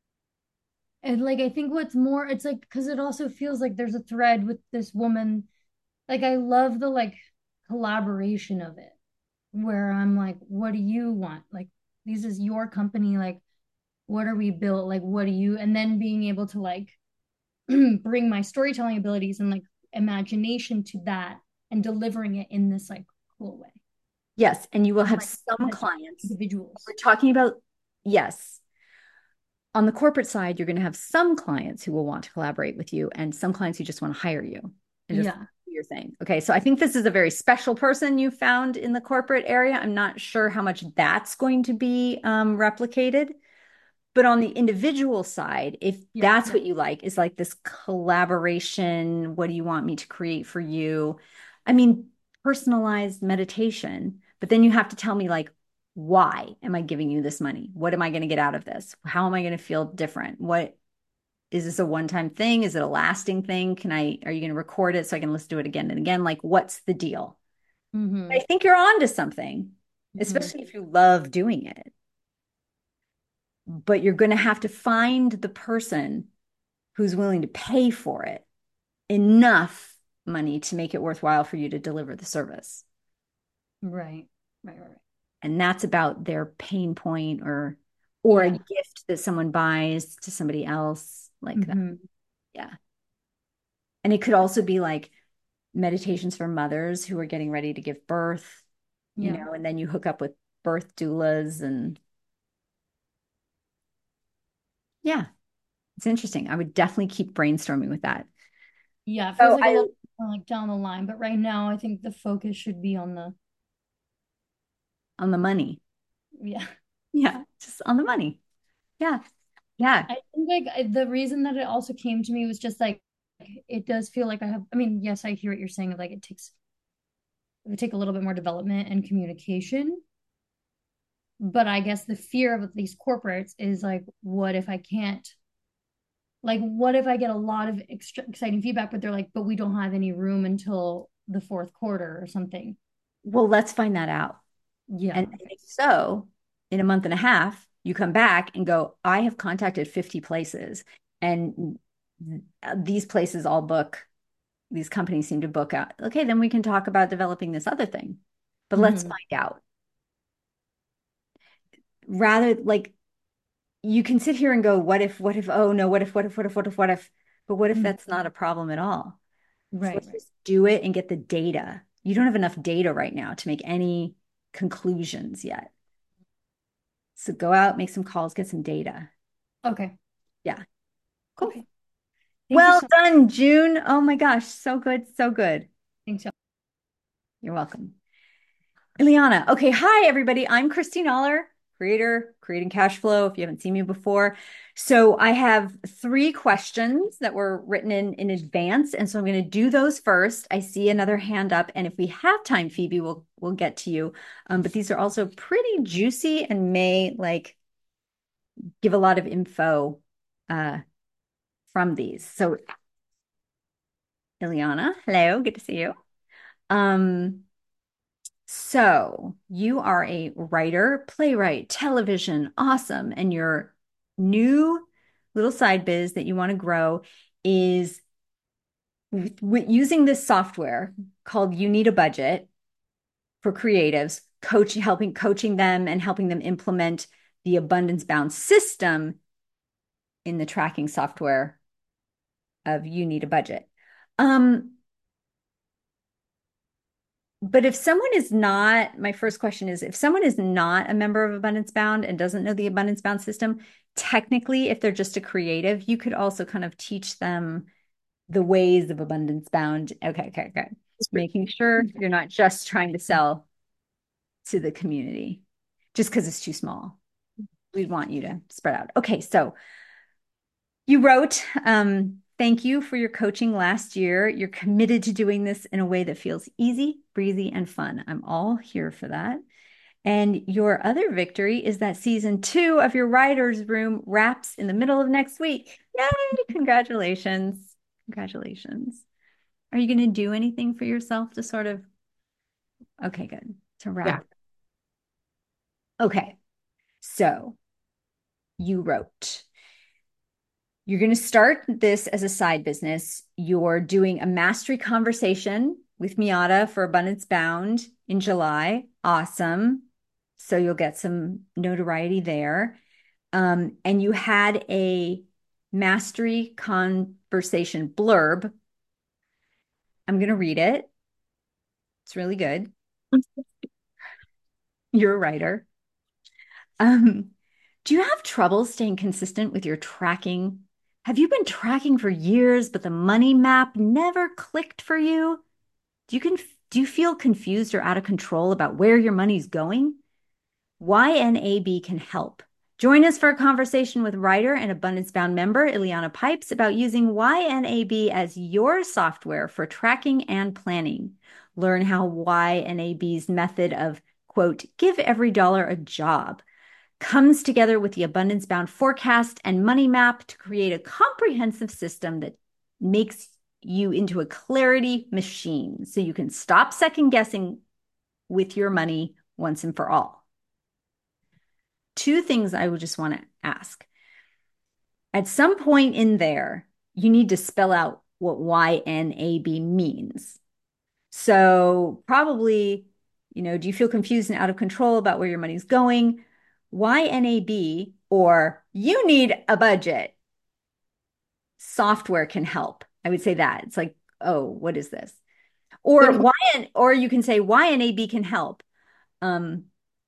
S2: and like I think what's more, it's like because it also feels like there's a thread with this woman. Like I love the like collaboration of it, where I'm like, what do you want? Like, this is your company. Like, what are we built? Like, what do you? And then being able to like bring my storytelling abilities and like imagination to that and delivering it in this like cool way.
S1: Yes, and you will
S2: And
S1: have
S2: like
S1: some
S2: the
S1: clients.
S2: individuals.
S1: We're talking about, yes, on the corporate side, you're going to have some clients who will want to collaborate with you and some clients who just want to hire you and just
S2: Yeah.
S1: do your thing. Okay, so I think this is a very special person you found in the corporate area. I'm not sure how much that's going to be um, replicated. But on the individual side, if
S2: Yeah.
S1: that's what you like, is like this collaboration, what do you want me to create for you? I mean, personalized meditation, but then you have to tell me, like, why am I giving you this money? What am I going to get out of this? How am I going to feel different? What is this, a one-time thing? Is it a lasting thing? Can I, are you going to record it so I can listen to it again and again? Like, what's the deal? I
S2: Mm-hmm.
S1: think you're on to something,
S2: Mm-hmm.
S1: especially if you love doing it. But you're going to have to find the person who's willing to pay for it enough money to make it worthwhile for you to deliver the service.
S2: Right. Right. Right. Right.
S1: And that's about their pain point, or or a
S2: Yeah.
S1: gift that someone buys to somebody else, like that.
S2: Mm-hmm.
S1: Yeah. And it could also be like meditations for mothers who are getting ready to give birth, you
S2: Yeah.
S1: know, and then you hook up with birth doulas, and yeah, it's interesting. I would definitely keep brainstorming with that.
S2: Yeah. It feels
S1: So
S2: like a
S1: I
S2: little uh, like down the line, but right now I think the focus should be on the
S1: on the money.
S2: yeah.
S1: Yeah, just on the money. Yeah. Yeah.
S2: I think like I- the reason that it also came to me was just like it does feel like I have I mean, yes, I hear what you're saying of like it takes it would take a little bit more development and communication. But I guess the fear of these corporates is like, what if I can't like what if I get a lot of extra exciting feedback, but they're like, but we don't have any room until the fourth quarter or something.
S1: Well, let's find that out.
S2: Yeah.
S1: And if so, in a month and a half, you come back and go, I have contacted fifty places, and these places all book these companies seem to book out. Okay, then we can talk about developing this other thing, but let's
S3: Hmm.
S1: find out. Rather, like you can sit here and go, what if, what if, oh no, what if, what if, what if, what if, what if, but what if
S2: Mhm.
S1: that's not a problem at all? So
S2: Right,
S1: let's
S2: right.
S1: just do it and get the data. You don't have enough data right now to make any conclusions yet. So go out, make some calls, get some data.
S2: Okay.
S1: Yeah, cool.
S2: Okay. Thank you
S1: Well
S2: so much.
S1: done, June. Oh my gosh, so good, so good.
S2: Thanks.
S1: You're welcome. Ileana. Okay, hi everybody. I'm Christine Aller, creator, Creating Cash Flow, if you haven't seen me before. So I have three questions that were written in in advance, and so I'm going to do those first. I see another hand up, and if we have time, Phoebe, we'll we'll get to you. Um, but these are also pretty juicy and may like give a lot of info uh, from these. So Ileana, hello, good to see you. Um, So you are a writer, playwright, television, awesome. And your new little side biz that you want to grow is with, with using this software called You Need a Budget for creatives, coach, helping coaching them and helping them implement the abundance bound system in the tracking software of You Need a Budget. Um, But if someone is not, my first question is if someone is not a member of Abundance Bound and doesn't know the Abundance Bound system, technically, if they're just a creative, you could also kind of teach them the ways of Abundance Bound. Okay, okay, okay. Making sure you're not just trying to sell to the community just because it's too small. We want you to spread out. Okay, so you wrote, um, thank you for your coaching last year. You're committed to doing this in a way that feels easy, breezy, and fun. I'm all here for that. And your other victory is that season two of your writer's room wraps in the middle of next week. Yay! Congratulations. Congratulations. Are you going to do anything for yourself to sort of, okay, good, to
S3: Yeah.
S1: wrap? Okay, so you wrote. You're going to start this as a side business. You're doing a mastery conversation with Miata for Abundance Bound in July. Awesome. So you'll get some notoriety there. Um, and you had a mastery conversation blurb. I'm going to read it. It's really good. You're a writer. Um, do you have trouble staying consistent with your tracking? Have you been tracking for years, but the money map never clicked for you? Do you can do you feel confused or out of control about where your money's going? Y N A B can help. Join us for a conversation with writer and Abundance Bound member Ileana Pipes about using Y N A B as your software for tracking and planning. Learn how Y N A B's method of, quote, give every dollar a job comes together with the Abundance Bound forecast and money map to create a comprehensive system that makes you into a clarity machine so you can stop second guessing with your money once and for all. Two things I would just want to ask. At some point in there, you need to spell out what Y N A B means. So, probably, you know, do you feel confused and out of control about where your money's going? Y N A B or you need a budget software can help. I would say that. It's like, oh, what is this? Or
S3: So
S1: Y N or you can say Y N A B can help. Um,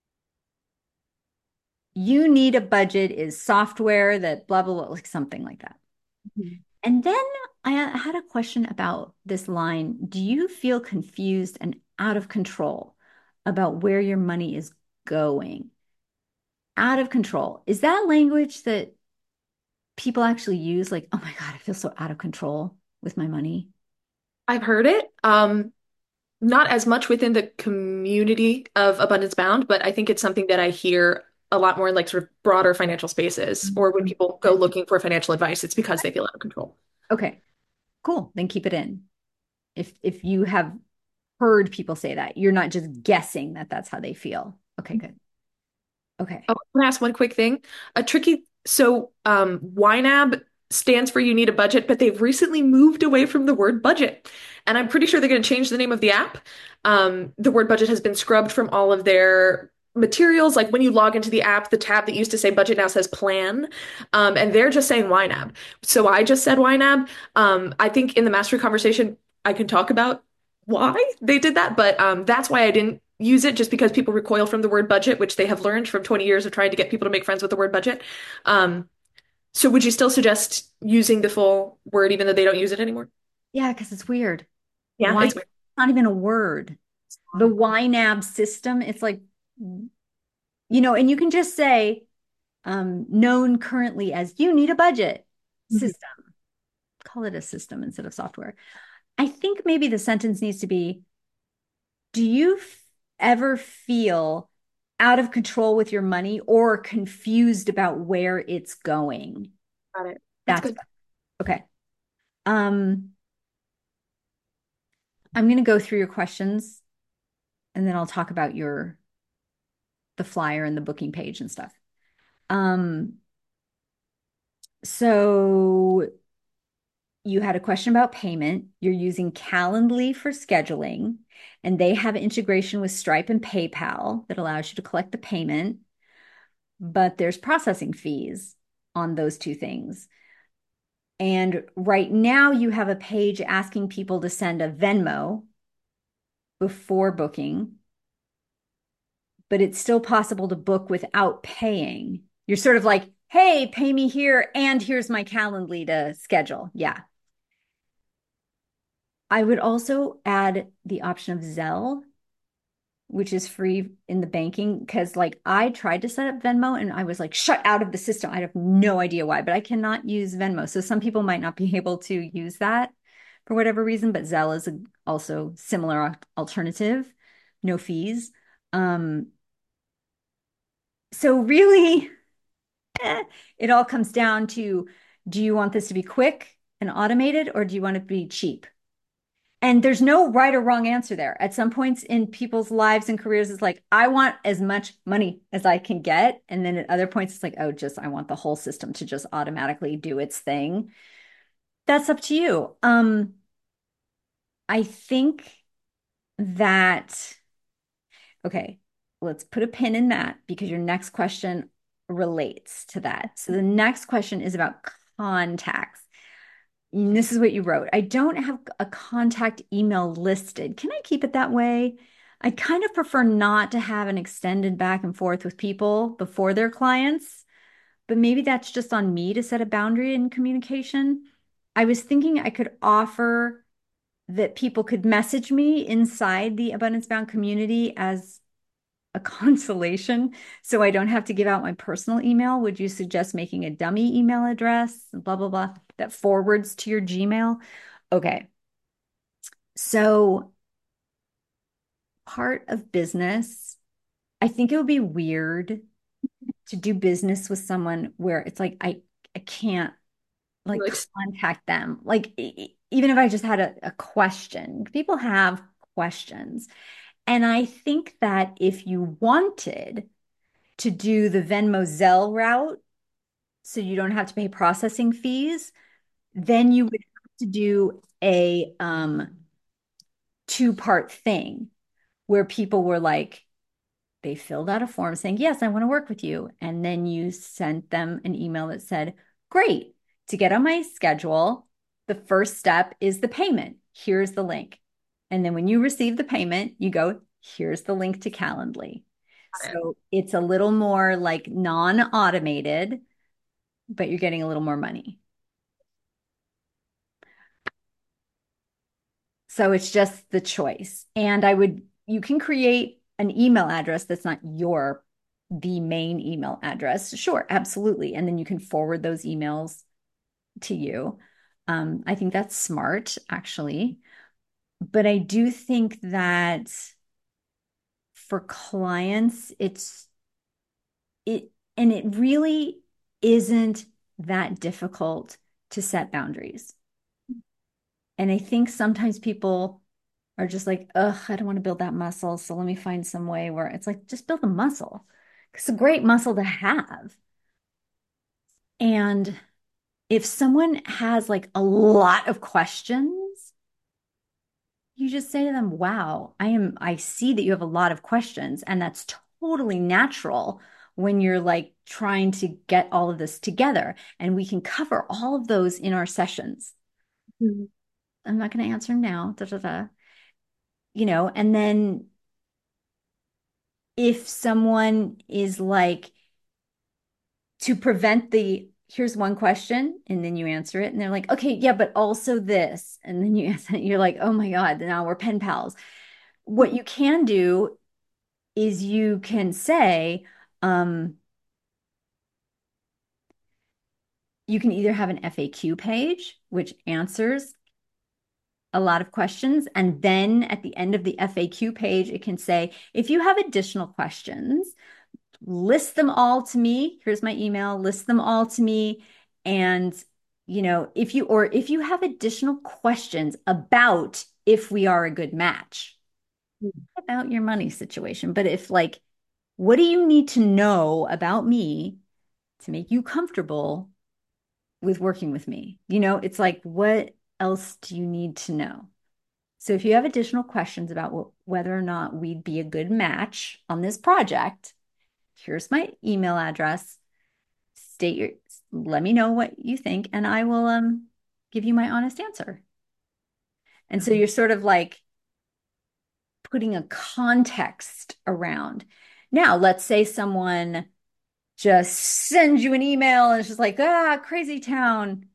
S1: you need a budget is software that blah blah blah, like something like that. And then I had a question about this line. Do you feel confused and out of control about where your money is going? Out of control. Is that language that people actually use? Like, oh my God, I feel so out of control with my money.
S3: I've heard it. Um, not as much within the community of Abundance Bound, but I think it's something that I hear a lot more in like sort of broader financial spaces or when people go
S1: Okay.
S3: looking for financial advice, it's because they feel out of control.
S1: Okay, cool. Then keep it in. If if you have heard people say that, you're not just guessing that that's how they feel. Okay, good. Okay.
S3: Oh, I want to ask one quick thing. A tricky, so um, Y NAB stands for you need a budget, but they've recently moved away from the word budget. And I'm pretty sure they're going to change the name of the app. Um, the word budget has been scrubbed from all of their materials. Like when you log into the app, the tab that used to say budget now says plan. Um, and they're just saying Y NAB. So I just said Y NAB. Um, I think in the mastery conversation, I can talk about why they did that, but um, that's why I didn't use it, just because people recoil from the word budget, which they have learned from twenty years of trying to get people to make friends with the word budget. Um, so would you still suggest using the full word even though they don't use it anymore?
S1: Yeah, because it's weird.
S3: Yeah,
S1: Why
S3: it's weird.
S1: not even a word? The Y NAB system, it's like, you know, and you can just say, um, known currently as you need a budget
S3: Mhm.
S1: system. Call it a system instead of software. I think maybe the sentence needs to be, do you f- ever feel out of control with your money or confused about where it's going?
S3: Got it. That's
S1: That's
S3: good.
S1: okay. Um, I'm going to go through your questions and then I'll talk about your the flyer and the booking page and stuff. Um, so you had a question about payment. You're using Calendly for scheduling, and they have integration with Stripe and PayPal that allows you to collect the payment, but there's processing fees on those two things. And right now, you have a page asking people to send a Venmo before booking, but it's still possible to book without paying. You're sort of like, hey, pay me here, and here's my Calendly to schedule. Yeah. I would also add the option of Zelle, which is free in the banking, because like I tried to set up Venmo and I was like shut out of the system. I have no idea why, but I cannot use Venmo. So some people might not be able to use that for whatever reason, but Zelle is a, also similar alternative, no fees. Um, so really, eh, it all comes down to, do you want this to be quick and automated, or do you want it to be cheap? And there's no right or wrong answer there. At some points in people's lives and careers, it's like, I want as much money as I can get. And then at other points, it's like, oh, just I want the whole system to just automatically do its thing. That's up to you. Um, I think that, okay, let's put a pin in that because your next question relates to that. So the next question is about contacts. And this is what you wrote. I don't have a contact email listed. Can I keep it that way? I kind of prefer not to have an extended back and forth with people before their clients, but maybe that's just on me to set a boundary in communication. I was thinking I could offer that people could message me inside the Abundance Bound community as a consolation, so I don't have to give out my personal email. Would you suggest making a dummy email address, blah, blah, blah, that forwards to your Gmail? Okay. So part of business, I think it would be weird to do business with someone where it's like I I can't like
S3: Like,
S1: contact them. Like e- e- even if I just had a, a question, people have questions. And I think that if you wanted to do the Venmo Zelle route, so you don't have to pay processing fees, then you would have to do a um, two-part thing where people were like, they filled out a form saying, yes, I want to work with you. And then you sent them an email that said, great, to get on my schedule, the first step is the payment. Here's the link. And then when you receive the payment, you go, here's the link to Calendly. So it's a little more like non-automated, but you're getting a little more money. So it's just the choice. And I would, you can create an email address that's not your, the main email address. Sure, absolutely. And then you can forward those emails to you. Um, I think that's smart, actually. But I do think that for clients, it's it, and it really isn't that difficult to set boundaries. And I think sometimes people are just like, ugh, I don't want to build that muscle. So let me find some way where it's like, just build a muscle. It's a great muscle to have. And If someone has like a lot of questions, you just say to them, wow, I am, I see that you have a lot of questions. And that's totally natural when you're like trying to get all of this together. And we can cover all of those in our sessions.
S3: Mhm.
S1: I'm not going to answer now, da, da, da. You know, and then if someone is like, to prevent the, here's one question, and then you answer it, and they're like, okay, yeah, but also this. And then you answer it, you're like, oh my God, now we're pen pals. What you can do is you can say, um, you can either have an F A Q page, which answers a lot of questions. And then at the end of the F A Q page, it can say, if you have additional questions, list them all to me. Here's my email, list them all to me. And, you know, if you, or if you have additional questions about if we are a good match, about your money situation, but if like, what do you need to know about me to make you comfortable with working with me? You know, it's like, what else do you need to know? So if you have additional questions about wh- whether or not we'd be a good match on this project, here's my email address. State your, let me know what you think, and I will um give you my honest answer. And so you're sort of like putting a context around. Now, let's say someone just sends you an email and it's just like, ah, crazy town.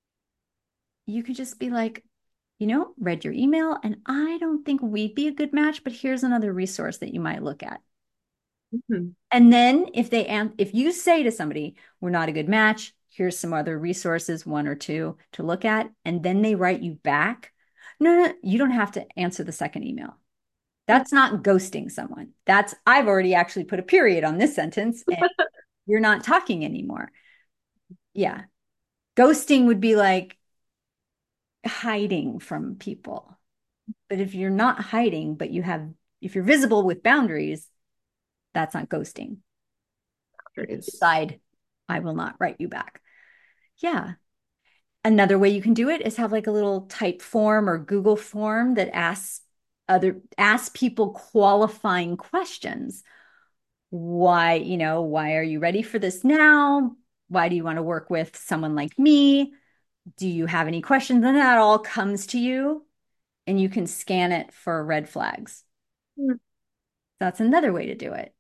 S1: You could just be like, you know, read your email, and I don't think we'd be a good match, but here's another resource that you might look at.
S3: Mhm.
S1: And then if they an- if you say to somebody, we're not a good match, here's some other resources, one or two to look at, and then they write you back, no, no, you don't have to answer the second email. That's not ghosting someone. That's I've already actually put a period on this sentence and you're not talking anymore. Yeah. Ghosting would be like hiding from people. But if you're not hiding, but you have, if you're visible with boundaries, that's not ghosting. If you
S3: Boundaries.
S1: decide, I will not write you back. Yeah. Another way you can do it is have like a little type form or Google form that asks other, asks people qualifying questions. Why, you know, why are you ready for this now? Why do you want to work with someone like me? Do you have any questions? And that all comes to you and you can scan it for red flags.
S3: Mm.
S1: That's another way to do it.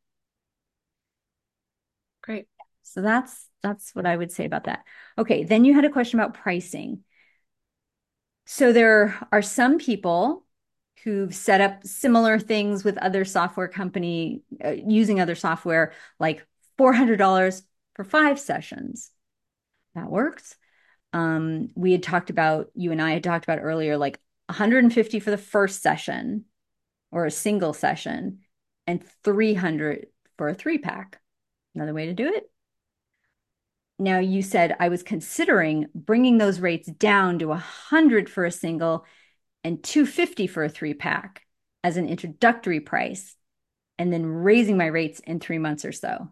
S3: Great.
S1: So that's that's what I would say about that. Okay, then you had a question about pricing. So there are some people who've set up similar things with other software company uh, using other software, like four hundred dollars for five sessions. That works. Um, we had talked about, you and I had talked about earlier, like one hundred fifty for the first session or a single session and three hundred for a three pack. Another way to do it. Now you said I was considering bringing those rates down to one hundred for a single and two hundred fifty for a three pack as an introductory price, and then raising my rates in three months or so.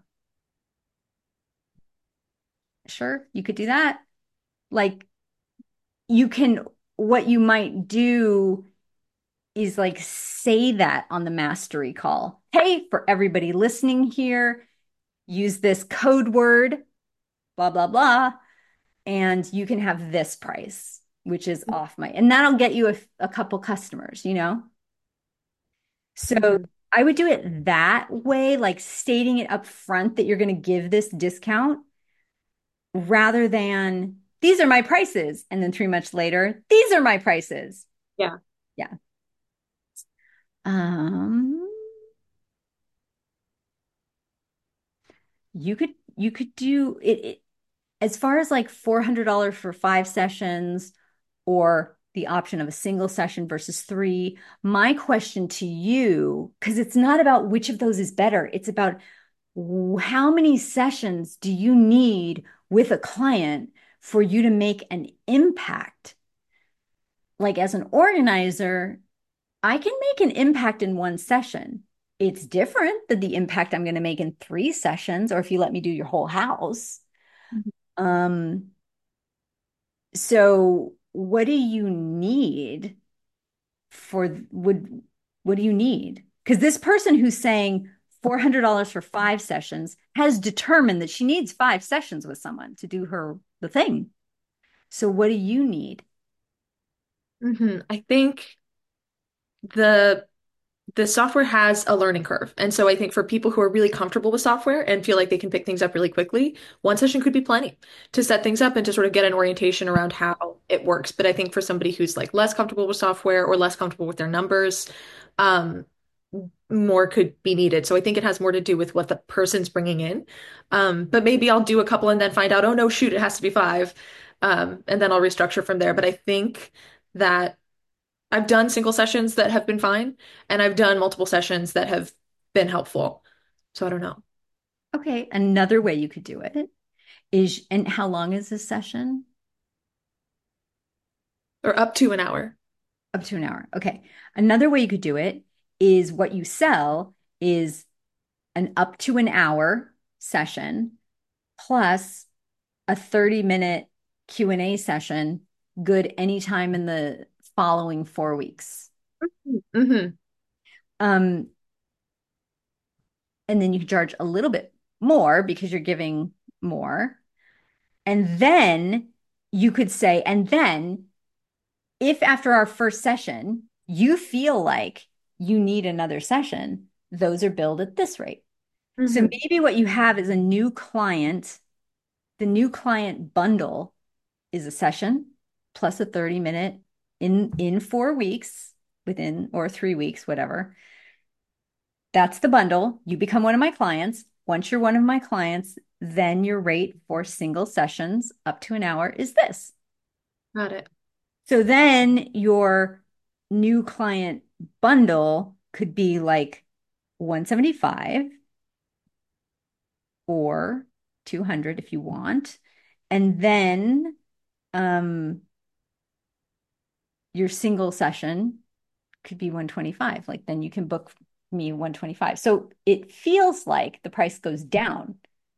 S1: Sure, you could do that. Like you can, what you might do is like say that on the mastery call. Hey, for everybody listening here, use this code word, blah, blah, blah, and you can have this price, which is off my, and that'll get you a, a couple customers, you know? So
S3: Mhm.
S1: I would do it that way, like stating it up front that you're going to give this discount rather than these are my prices. And then three months later, these are my prices.
S3: Yeah.
S1: Yeah. Um, you could you could do it, it as far as like four hundred dollars for five sessions or the option of a single session versus three. My question to you, because it's not about which of those is better, it's about how many sessions do you need with a client for you to make an impact? Like as an organizer, I can make an impact in one session. It's different than the impact I'm going to make in three sessions, or if you let me do your whole house.
S3: Mhm.
S1: Um, So what do you need for would what do you need? Because this person who's saying four hundred dollars for five sessions has determined that she needs five sessions with someone to do her the thing. So what do you need?
S3: hmm I think the the software has a learning curve. And so I think for people who are really comfortable with software and feel like they can pick things up really quickly, one session could be plenty to set things up and to sort of get an orientation around how it works. But I think for somebody who's like less comfortable with software or less comfortable with their numbers, um, more could be needed. So I think it has more to do with what the person's bringing in. Um, but maybe I'll do a couple and then find out, oh no, shoot, it has to be five. Um, and then I'll restructure from there. But I think that I've done single sessions that have been fine, and I've done multiple sessions that have been helpful. So I don't know.
S1: Okay, another way you could do it is, and how long is this session?
S3: Or up to an hour.
S1: Up to an hour. Okay. Another way you could do it is what you sell is an up to an hour session plus a thirty minute Q and A session, good anytime in the following four weeks.
S3: hmm
S1: Um, and then you can charge a little bit more because you're giving more. And then you could say, and then if after our first session you feel like you need another session, those are billed at this rate. So
S3: hmm
S1: maybe what you have is a new client. The new client bundle is a session plus a thirty minute in in four weeks within or three weeks, whatever. That's the bundle. You become one of my clients. Once you're one of my clients, then your rate for single sessions up to an hour is this.
S3: Got it.
S1: So then your new client bundle could be like one hundred seventy-five or two hundred if you want. And then um your single session could be one hundred twenty-five. Like then you can book me one hundred twenty-five. So it feels like the price goes down.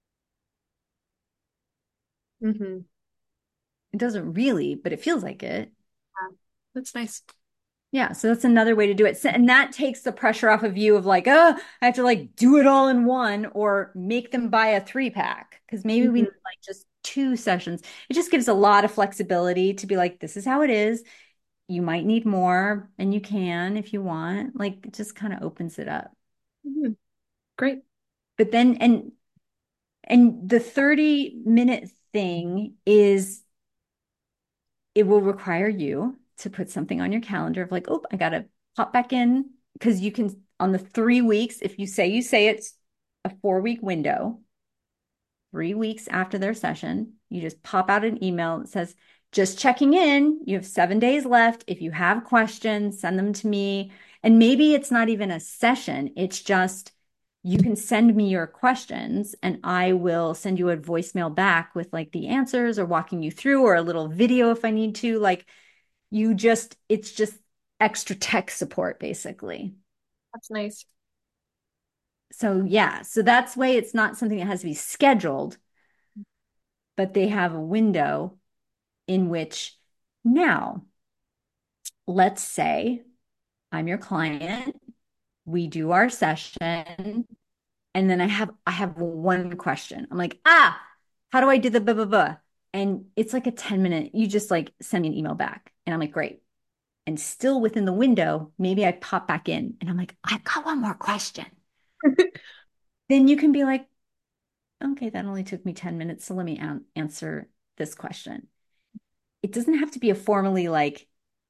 S3: hmm
S1: It doesn't really, but it feels like it.
S3: That's nice.
S1: Yeah, so that's another way to do it. So, and that takes the pressure off of you of like, oh, I have to like do it all in one or make them buy a three pack because maybe we
S3: hmm
S1: need like just two sessions. It just gives a lot of flexibility to be like, this is how it is. You might need more and you can if you want. Like it just kind of opens it up.
S3: hmm Great.
S1: But then and and the thirty minute thing is it will require you to put something on your calendar of like, oh, I gotta pop back in because you can on the three weeks, if you say you say it's a four week window, three weeks after their session, you just pop out an email that says, just checking in. You have seven days left. If you have questions, send them to me. And maybe it's not even a session, it's just you can send me your questions and I will send you a voicemail back with like the answers or walking you through or a little video if I need to. Like you just, it's just extra tech support basically.
S3: That's nice.
S1: So yeah, so that's why it's not something that has to be scheduled, but they have a window in which now, let's say I'm your client, we do our session, and then I have I have one question. I'm like, ah, how do I do the blah blah blah? And it's like a ten minute, you just like send me an email back. And I'm like, great. And still within the window, maybe I pop back in and I'm like, I've got one more question. Then you can be like, okay, that only took me ten minutes. So let me an answer this question. It doesn't have to be a formally like,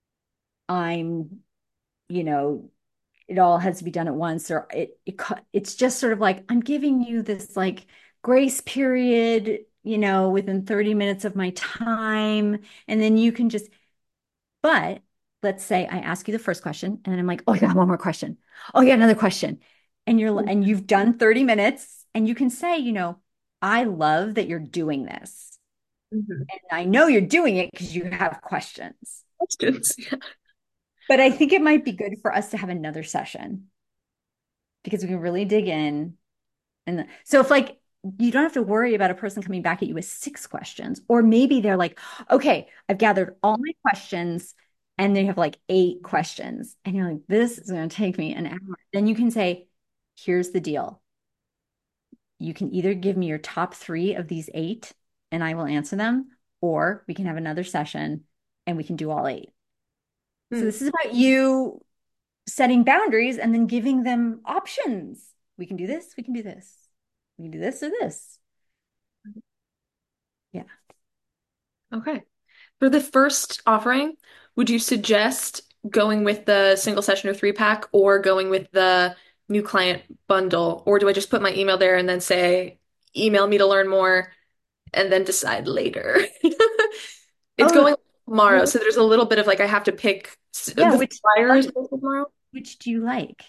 S1: I'm, you know, it all has to be done at once or it, it it's just sort of like I'm giving you this like grace period, you know, within thirty minutes of my time and then you can just but let's say I ask you the first question and then I'm like, "Oh, yeah, one more question. Oh, yeah, another question." And you're and you've done thirty minutes and you can say, you know, "I love that you're doing this.
S3: hmm
S1: And I know you're doing it because you have questions."
S3: Questions. Yeah.
S1: But I think it might be good for us to have another session because we can really dig in. And the, so if like you don't have to worry about a person coming back at you with six questions. Or maybe they're like, okay, I've gathered all my questions and they have like eight questions. And you're like, this is going to take me an hour. Then you can say, here's the deal. You can either give me your top three of these eight and I will answer them, or we can have another session and we can do all eight. So
S3: Hmm.
S1: this is about you setting boundaries and then giving them options. We can do this, we can do this. We can do this or this. Yeah.
S3: Okay. For the first offering, would you suggest going with the single session or three pack or going with the new client bundle? Or do I just put my email there and then say, email me to learn more and then decide later? It's
S1: Oh,
S3: going tomorrow,
S1: well,
S3: so there's a little bit of like I have to pick s-
S1: yeah,
S3: the
S1: which
S3: flyers tomorrow.
S1: which do you like?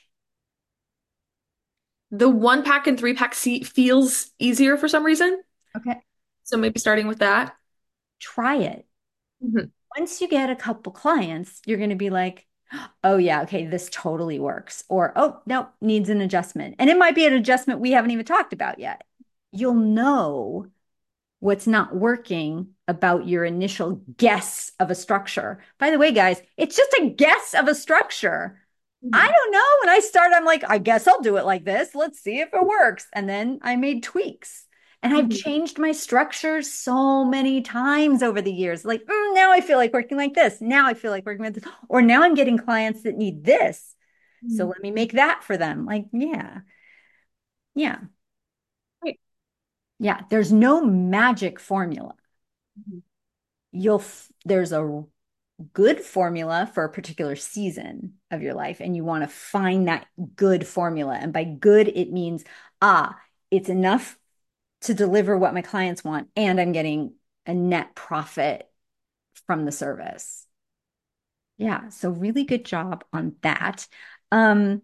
S3: The one pack and three pack seat feels easier for some reason.
S1: Okay.
S3: So maybe starting with that.
S1: Try it.
S3: Mhm.
S1: Once you get a couple clients, you're going to be like, oh, yeah, okay, this totally works. Or, oh, no, needs an adjustment. And it might be an adjustment we haven't even talked about yet. You'll know what's not working about your initial guess of a structure. By the way, guys, it's just a guess of a structure. I
S3: Mhm.
S1: don't know. When I start, I'm like, I guess I'll do it like this. Let's see if it works. And then I made tweaks. And I've
S3: Mhm.
S1: changed my structures so many times over the years. Like, mm, now I feel like working like this. Now I feel like working with this. Or now I'm getting clients that need this. So
S3: Mhm.
S1: let me make that for them. Like, yeah, yeah,
S3: Great.
S1: yeah. There's no magic formula.
S3: Mhm.
S1: You'll, f- there's a good formula for a particular season of your life, and you want to find that good formula. And by good, it means, ah, it's enough to deliver what my clients want, and I'm getting a net profit from the service. Yeah, so really good job on that. Um,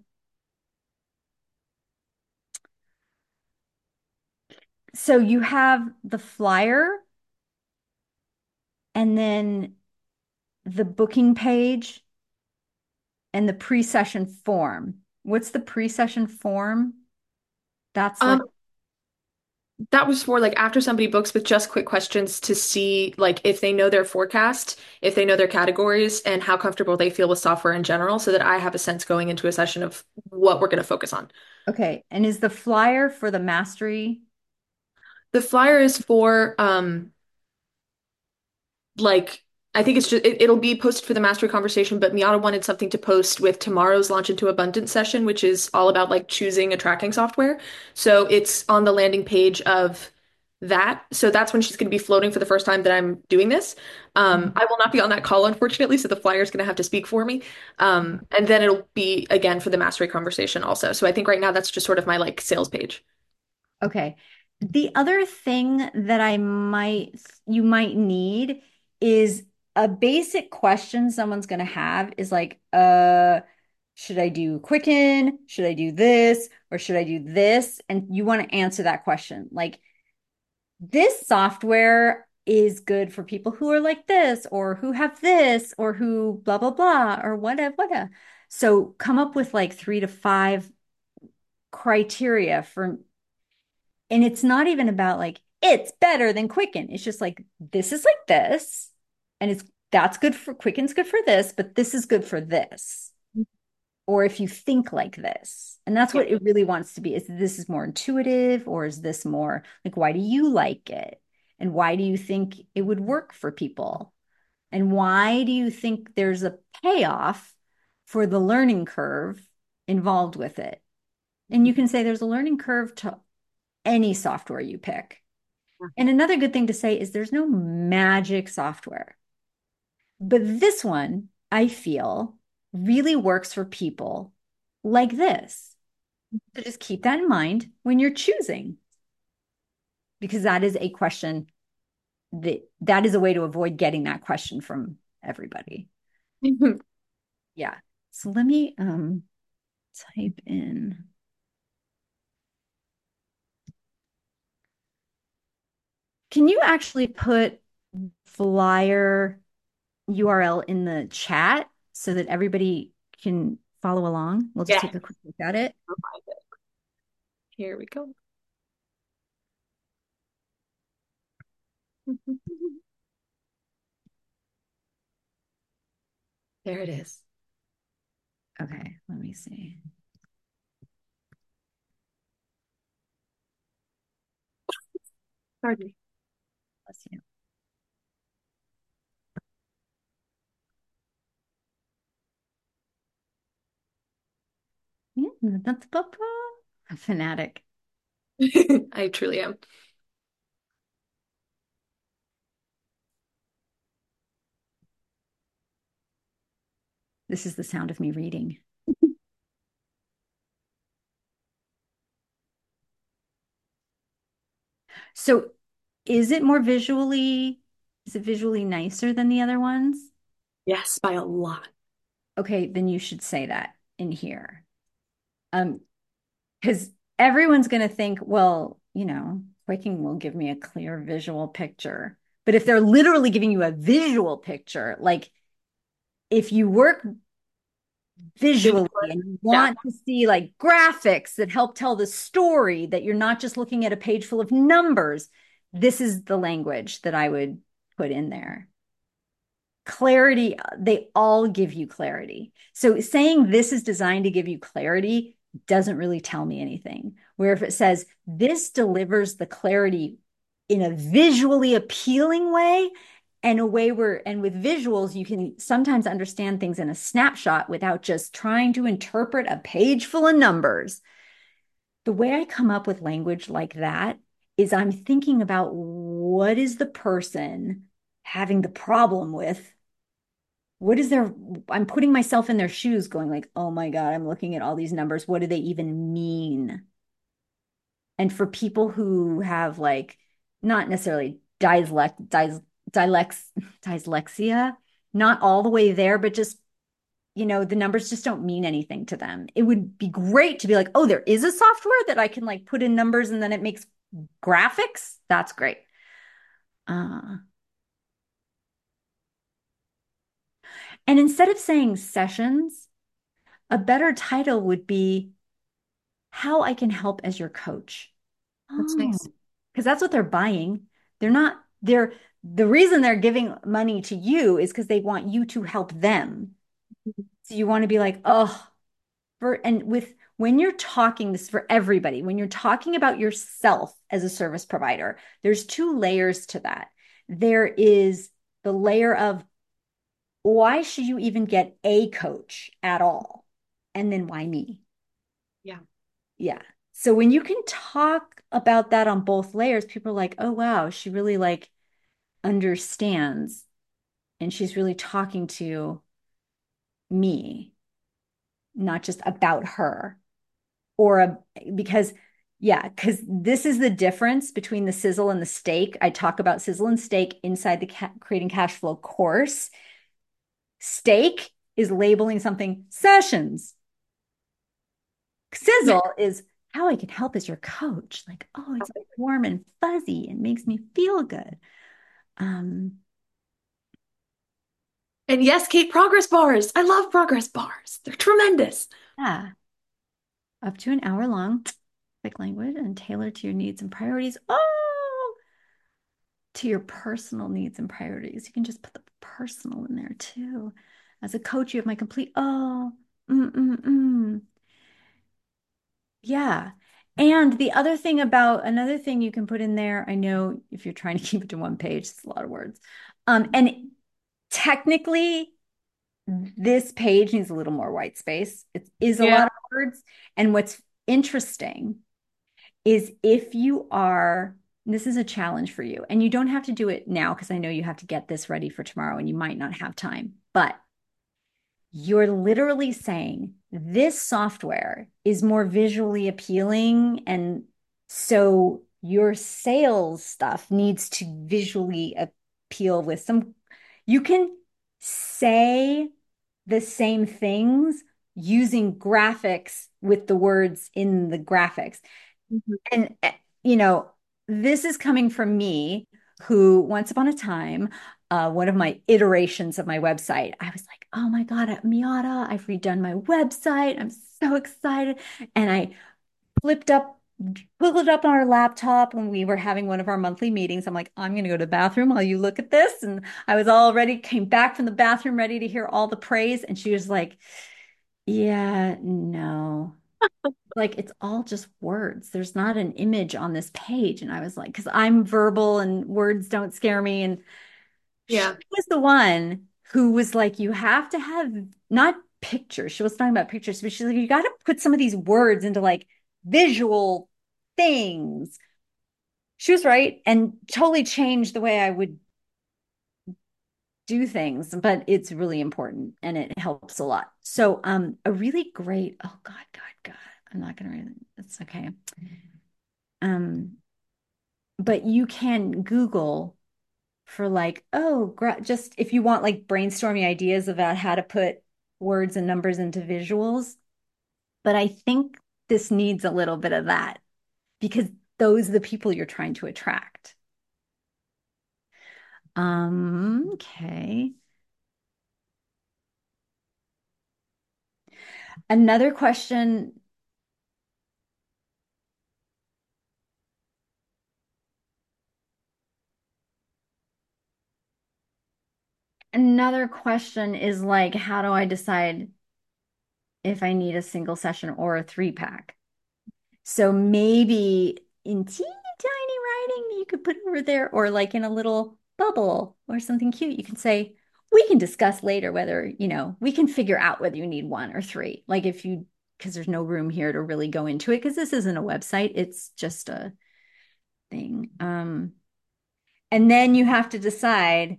S1: so you have the flyer and then the booking page and the pre-session form. What's the pre-session form? That's like,
S3: Um, that was for like after somebody books with just quick questions to see like if they know their forecast, if they know their categories, and how comfortable they feel with software in general, so that I have a sense going into a session of what we're going to focus on.
S1: okay. And is the flyer for the mastery?
S3: The flyer is for um like I think it's just it, it'll be posted for the mastery conversation, but Miata wanted something to post with tomorrow's launch into abundance session, which is all about like choosing a tracking software. So it's on the landing page of that. So that's when she's going to be floating for the first time that I'm doing this. Um, I will not be on that call, unfortunately, so the flyer is going to have to speak for me. Um, and then it'll be again for the mastery conversation also. So I think right now that's just sort of my like sales page.
S1: Okay. The other thing that I might, you might need is a basic question someone's going to have is like, uh, should I do Quicken? Should I do this? Or should I do this? And you want to answer that question. Like, this software is good for people who are like this, or who have this, or who blah, blah, blah, or whatever, whatever. So come up with like three to five criteria for, and it's not even about like, it's better than Quicken. It's just like, this is like this. And it's that's good for Quicken's good for this, but this is good for this. Or if you think like this. And that's
S3: Yeah.
S1: what it really wants to be. Is this is more intuitive, or is this more like, why do you like it? And why do you think it would work for people? And why do you think there's a payoff for the learning curve involved with it? And you can say there's a learning curve to any software you pick. And another good thing to say is there's no magic software. But this one, I feel, really works for people like this. So just keep that in mind when you're choosing, because that is a question that that is a way to avoid getting that question from everybody. Yeah. So let me um type in. Can you actually put flyer U R L in the chat so that everybody can follow along? We'll just
S3: Yeah.
S1: take a quick look at it.
S3: Here we go.
S1: There it is. Okay, let me see.
S3: Pardon me.
S1: Let's see. Yeah, that's a fanatic.
S3: I truly am.
S1: This is the sound of me reading. So is it more visually, is it visually nicer than the other ones?
S3: Yes, by a lot.
S1: Okay, then you should say that in here. Um, because everyone's going to think, well, you know, Quaking will give me a clear visual picture. But if they're literally giving you a visual picture, like if you work visually and you
S3: Yeah.
S1: want to see like graphics that help tell the story, that you're not just looking at a page full of numbers, this is the language that I would put in there. Clarity, they all give you clarity. So saying this is designed to give you clarity doesn't really tell me anything. Where if it says this delivers the clarity in a visually appealing way, and a way where, and with visuals, you can sometimes understand things in a snapshot without just trying to interpret a page full of numbers. The way I come up with language like that is I'm thinking about what is the person having the problem with, what is their, I'm putting myself in their shoes going like, oh my God, I'm looking at all these numbers. What do they even mean? And for people who have like, not necessarily dyslect, dys, dylex, dyslexia, not all the way there, but just, you know, the numbers just don't mean anything to them. It would be great to be like, oh, there is a software that I can like put in numbers and then it makes graphics. That's great. Uh, and instead of saying sessions, a better title would be how I can help as your coach.
S3: That's
S1: Oh,
S3: nice.
S1: because that's what they're buying. They're not, they're, the reason they're giving money to you is because they want you to help them. So you want to be like, oh, for, and with, when you're talking, this is for everybody, when you're talking about yourself as a service provider, there's two layers to that. There is the layer of why should you even get a coach at all? And then why me?
S3: Yeah.
S1: Yeah. So when you can talk about that on both layers, people are like, oh wow, she really like understands and she's really talking to me, not just about her. Or a, because yeah, because this is the difference between the sizzle and the steak. I talk about sizzle and steak inside the ca creating cash flow course. Steak is labeling something sessions. Sizzle is how I can help as your coach. Like, oh, it's warm and fuzzy and makes me feel good. Um,
S3: And yes, Kate, progress bars. I love progress bars. They're tremendous.
S1: yeah, up to an hour long, quick language and tailored to your needs and priorities. Oh, to your personal needs and priorities. You can just put the personal in there too. As a coach, you have my complete, oh, mm, mm, mm. Yeah. And the other thing about another thing you can put in there, I know if you're trying to keep it to one page, it's a lot of words. Um, and technically, this page needs a little more white space. It is a
S3: Yeah.
S1: lot of words. And what's interesting is if you are, this is a challenge for you, and you don't have to do it now because I know you have to get this ready for tomorrow and you might not have time, but you're literally saying this software is more visually appealing. And so your sales stuff needs to visually appeal with some, you can say the same things using graphics with the words in the graphics.
S3: Mhm.
S1: And, eh, you know, this is coming from me, who once upon a time, uh, one of my iterations of my website, I was like, oh my God, Miata, I've redone my website. I'm so excited. And I flipped up pulled it up on our laptop when we were having one of our monthly meetings. I'm like, I'm going to go to the bathroom while you look at this. And I was all ready, came back from the bathroom ready to hear all the praise. And she was like, yeah, no. Like it's all just words. There's not an image on this page. And I was like, because I'm verbal and words don't scare me. And she
S3: Yeah.
S1: was the one who was like, you have to have not pictures. She was talking about pictures, but she's like, you got to put some of these words into like visual things. She was right and totally changed the way I would do things, but it's really important and it helps a lot. So, um, a really great, oh God, God, God, I'm not gonna read it. It's okay. Um, but you can Google for like, oh, gra- just if you want like brainstorming ideas about how to put words and numbers into visuals. But I think this needs a little bit of that because those are the people you're trying to attract. Um, okay. Another question. Another question is like, how do I decide if I need a single session or a three pack? So maybe in teeny tiny writing that you could put over there, or like in a little bubble or something cute, you can say, we can discuss later whether, you know, we can figure out whether you need one or three. Like if you, because there's no room here to really go into it, because this isn't a website, it's just a thing. Um, and then you have to decide.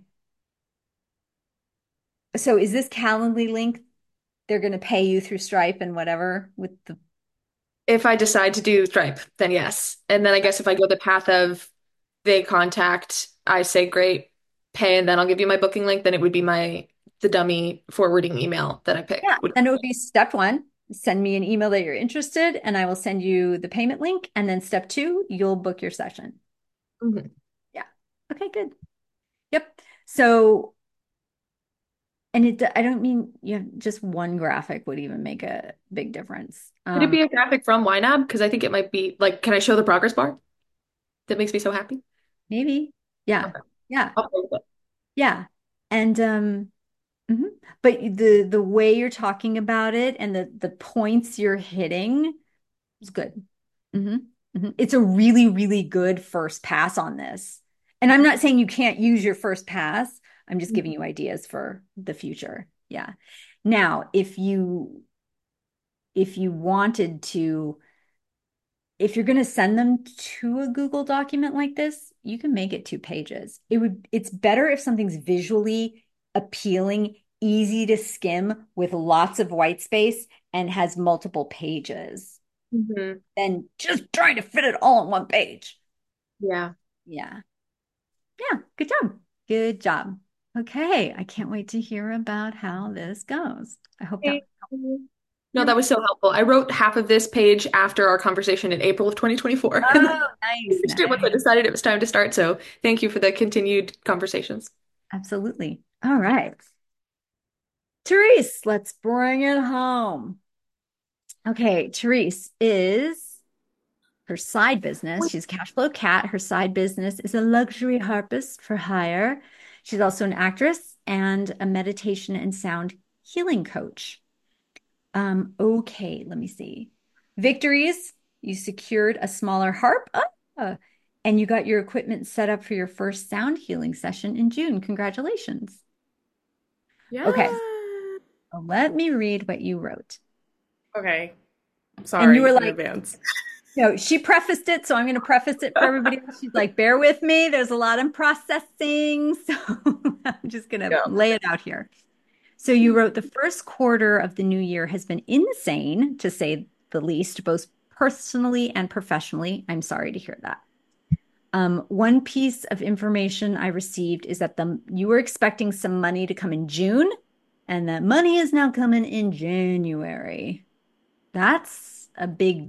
S1: So is this Calendly link? They're going to pay you through Stripe and whatever with the
S3: If I decide to do Stripe, then yes. And then I guess if I go the path of they contact, I say great, pay, and then I'll give you my booking link, then it would be my the dummy forwarding email that I pick.
S1: yeah,
S3: Would
S1: then it would be step one, send me an email that you're interested, and I will send you the payment link. And then step two, you'll book your session.
S3: Mhm.
S1: Yeah. Okay, good. Yep. So, and it, I don't mean you have just one graphic would even make a big difference.
S3: Could it
S1: Um,
S3: be a graphic from Y NAB? Because I think it might be like, can I show the progress bar? That makes me so happy.
S1: maybe. Yeah.
S3: Okay.
S1: Yeah.
S3: I'll play with it.
S1: Yeah. And um, mhm. But the the way you're talking about it and the the points you're hitting is good. hmm hmm It's a really, really good first pass on this. And I'm not saying you can't use your first pass. I'm just giving you ideas for the future. Yeah. Now, if you if you wanted to, if you're going to send them to a Google document like this, you can make it two pages. It would, it's better if something's visually appealing, easy to skim with lots of white space and has multiple pages
S3: Mhm.
S1: than just trying to fit it all on one page.
S3: Yeah.
S1: Yeah. Yeah. Good job. Good job. Okay. I can't wait to hear about how this goes. I hope that
S3: Thank you. No,
S1: you're
S3: that was so helpful. I wrote half of this page after our conversation in April of twenty twenty-four, and then
S1: oh, nice,
S3: finished it once I
S1: nice.
S3: decided it was time to start. So thank you for the continued conversations.
S1: Absolutely. All right. Therese, let's bring it home. Okay, Therese is her side business. She's a cash flow cat. Her side business is a luxury harpist for hire. She's also an actress and a meditation and sound healing coach. Um, okay, let me see. Victories, you secured a smaller harp. Oh, and you got your equipment set up for your first sound healing session in June. Congratulations.
S4: Yeah.
S1: Okay, well, let me read what you wrote.
S4: Okay.
S1: And you
S4: Sorry
S1: were
S4: in
S1: like,
S4: advance.
S1: no, she prefaced it, so I'm going to preface it for everybody else. She's like, bear with me. There's a lot in processing. So I'm just going to
S4: Yeah.
S1: lay it out here. So you wrote the first quarter of the new year has been insane, to say the least, both personally and professionally. I'm sorry to hear that. Um, one piece of information I received is that the you were expecting some money to come in June, and that money is now coming in January. That's a big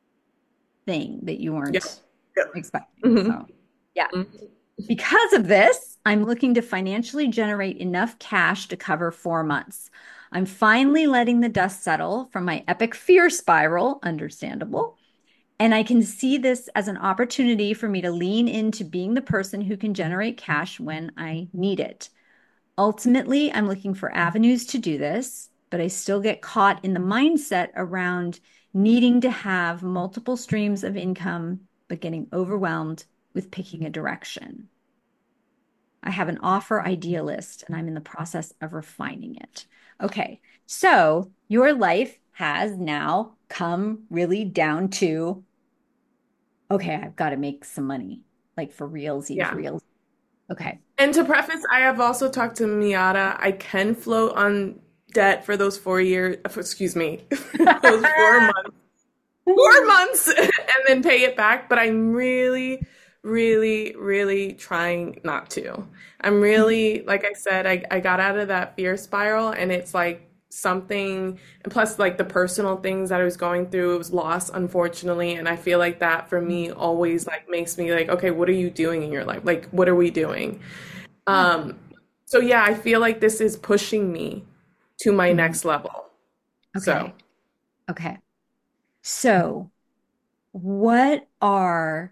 S1: thing that you
S4: Yeah.
S1: weren't
S4: Yeah.
S1: expecting.
S4: Mhm.
S1: So, yeah.
S4: Mhm.
S1: Because of this, I'm looking to financially generate enough cash to cover four months. I'm finally letting the dust settle from my epic fear spiral, understandable, And I can see this as an opportunity for me to lean into being the person who can generate cash when I need it. Ultimately, I'm looking for avenues to do this, but I still get caught in the mindset around needing to have multiple streams of income, but getting overwhelmed with picking a direction. I have an offer idea list and I'm in the process of refining it. Okay, so your life has now come really down to, okay, I've got to make some money, like for realsies,
S4: Yeah.
S1: reals. Okay.
S4: And to preface, I have also talked to Miata. I can float on debt for those four years, excuse me, those four months, four months, and then pay it back. But I'm really, really, really trying not to. I'm really, like I said, I, I got out of that fear spiral, and it's like something, and plus like the personal things that I was going through, it was loss, unfortunately. And I feel like that for me always like makes me like, okay, what are you doing in your life? Like, what are we doing? Um, so yeah, I feel like this is pushing me to my
S1: Mhm.
S4: next level.
S1: Okay.
S4: So
S1: Okay. So, what are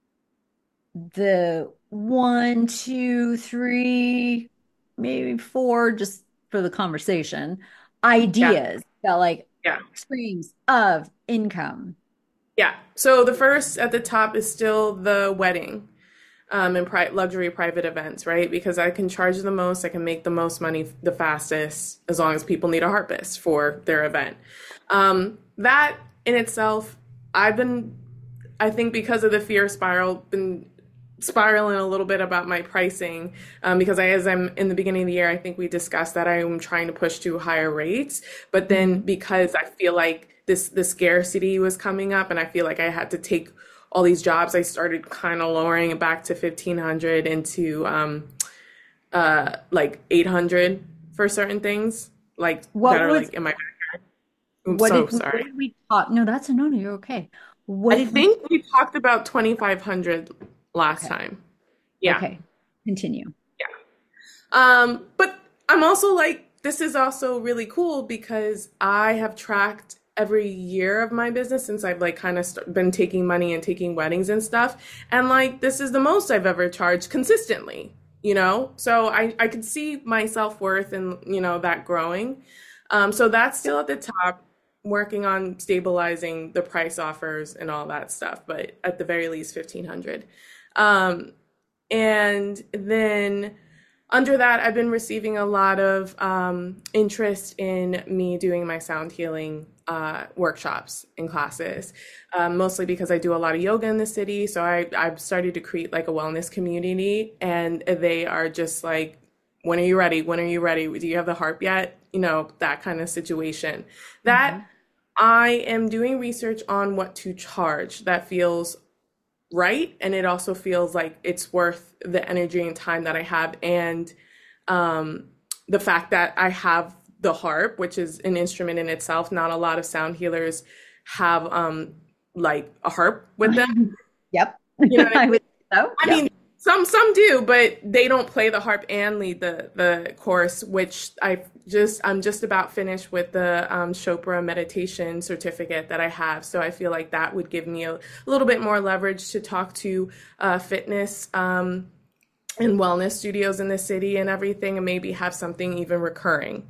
S1: the one, two, three, maybe four, just for the conversation,
S4: yeah,
S1: ideas that like
S4: yeah.
S1: streams of income?
S4: Yeah. So the first at the top is still the wedding, um, and pri luxury private events, right? Because I can charge the most, I can make the most money the fastest, as long as people need a harpist for their event. Um, that in itself, I've been, I think because of the fear spiral, been spiraling a little bit about my pricing, um, because I, as I'm in the beginning of the year, I think we discussed that I am trying to push to higher rates. But then because I feel like this the scarcity was coming up, and I feel like I had to take all these jobs, I started kind of lowering it back to fifteen hundred into um, uh, like eight hundred for certain things, like
S1: What
S4: that are
S1: was
S4: like in my. I'm
S1: what
S4: so
S1: did what
S4: sorry.
S1: did we talk? No, that's a no, no, you're okay. What
S4: I
S1: did we
S4: think we talked about twenty-five hundred last
S1: Okay.
S4: time. Yeah.
S1: Okay. Continue.
S4: Um, but I'm also like, this is also really cool because I have tracked every year of my business since I've like kind of st been taking money and taking weddings and stuff. And like, this is the most I've ever charged consistently, you know? So I, I could see my self-worth and, you know, that growing. Um, so that's still at the top, working on stabilizing the price offers and all that stuff, but at the very least, fifteen hundred. Um, and then under that, I've been receiving a lot of um, interest in me doing my sound healing uh, workshops and classes, um, mostly because I do a lot of yoga in the city. So I, I've started to create like a wellness community, and they are just like, when are you ready? When are you ready? Do you have the harp yet? You know, that kind of situation. That I am doing research on what to charge that feels right, and it also feels like it's worth the energy and time that I have, and um, the fact that I have the harp, which is an instrument in itself. Not a lot of sound healers have um, like a harp with them.
S1: Yep.
S4: You know what I
S1: I
S4: mean?
S1: would so.
S4: I
S1: Yep.
S4: mean, some some do, but they don't play the harp and lead the the chorus, which I just I'm just about finished with the um, Chopra meditation certificate that I have. So I feel like that would give me a, a little bit more leverage to talk to uh, fitness um, and wellness studios in the city and everything, and maybe have something even recurring.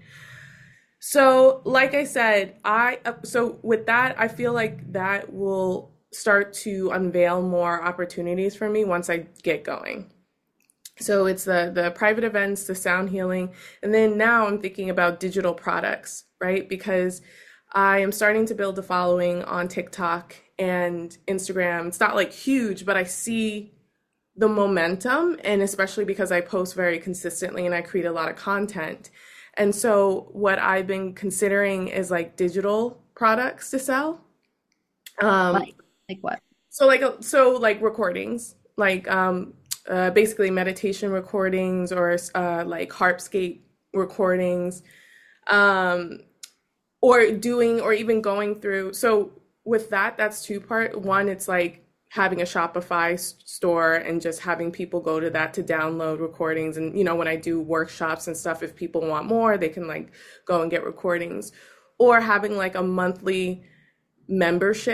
S4: So, like I said, I uh, so with that, I feel like that will start to unveil more opportunities for me once I get going. So it's the the private events, the sound healing, and then now I'm thinking about digital products, right? Because I am starting to build a following on TikTok and Instagram. It's not like huge, but I see the momentum, and especially because I post very consistently and I create a lot of content. And so what I've been considering is like digital products to sell. Um,
S1: Like like what?
S4: so like so like recordings, like um uh, basically meditation recordings, or uh, like harpscape recordings, um, or doing or even going through. So with that, that's two part. One, it's like having a Shopify s- store and just having people go to that to download recordings. And you know, when I do workshops and stuff, if people want more, they can like go and get recordings, or having like a monthly membership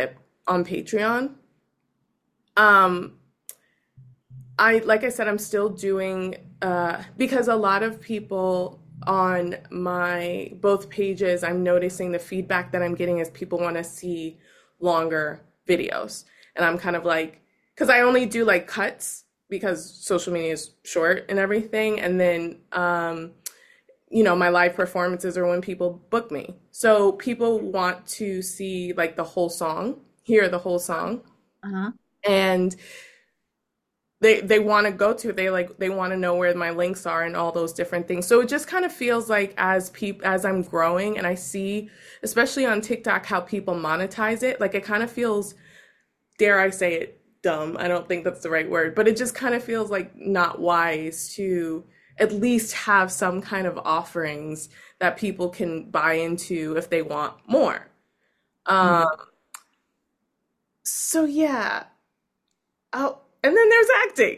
S4: on Patreon. Um, I like I said, I'm still doing uh, because a lot of people on my both pages, I'm noticing the feedback that I'm getting is people want to see longer videos, and I'm kind of like, because I only do like cuts because social media is short and everything, and then um, you know, my live performances are when people book me, so people want to see like the whole song, hear the whole song,
S1: Uh-huh.
S4: and they they want to go to it. They like they want to know where my links are and all those different things. So it just kind of feels like as peop as I'm growing and I see, especially on TikTok, how people monetize it, like it kind of feels, dare I say it, dumb. I don't think that's the right word, but it just kind of feels like not wise to at least have some kind of offerings that people can buy into if they want more.
S1: Mhm.
S4: Um, so yeah. Oh, and then there's acting.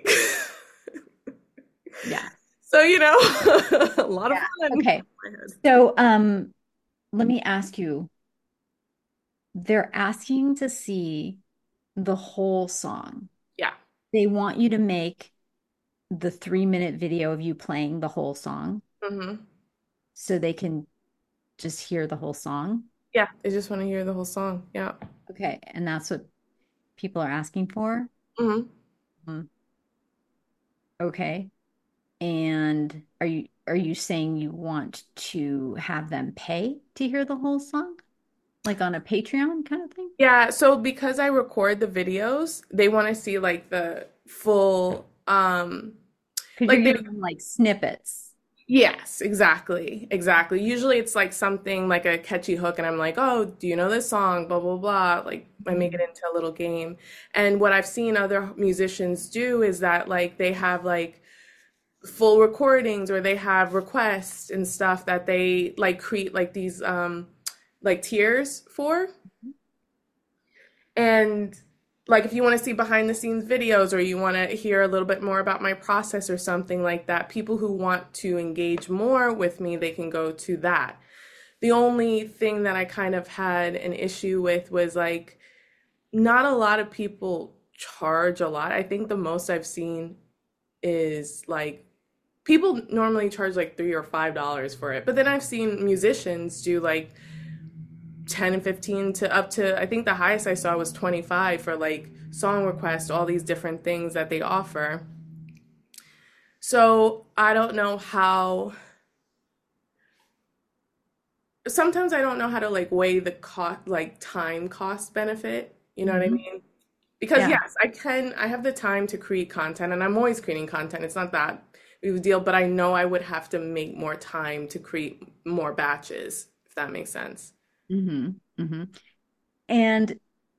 S1: Yeah.
S4: So, you know, a lot of
S1: Yeah.
S4: fun.
S1: Okay. So, um, let me ask you, they're asking to see the whole song.
S4: Yeah.
S1: They want you to make the three minute video of you playing the whole song
S4: hmm
S1: so they can just hear the whole song.
S4: Yeah. I just want to hear the whole song. Yeah.
S1: Okay. And that's what people are asking for.
S4: hmm
S1: Mm, okay. And are you are you saying you want to have them pay to hear the whole song? Like on a Patreon kind of thing?
S4: Yeah. So because I record the videos, they want to see like the full, um,
S1: Because you're
S4: like they,
S1: giving them like snippets.
S4: yes, exactly. Exactly. Usually it's like something like a catchy hook, and I'm like, oh, do you know this song? Blah, blah, blah. Like I make it
S1: Mhm.
S4: into a little game. And what I've seen other musicians do is that like they have like full recordings or they have requests and stuff that they like create like these um like tiers for. And like if you want to see behind the scenes videos or you want to hear a little bit more about my process or something like that, people who want to engage more with me, they can go to that. The only thing that I kind of had an issue with was like not a lot of people charge a lot. I think the most I've seen is like people normally charge like three or five dollars for it, but then I've seen musicians do like ten and fifteen to up to, I think the highest I saw was twenty-five for like song requests, all these different things that they offer. So I don't know how, sometimes I don't know how to like weigh the cost, like time cost benefit, you know what I
S1: Mhm.
S4: mean? Because
S1: Yeah.
S4: yes, I can, I have the time to create content and I'm always creating content. It's not that big of a deal, but I know I would have to make more time to create more batches, if that makes sense.
S1: hmm hmm And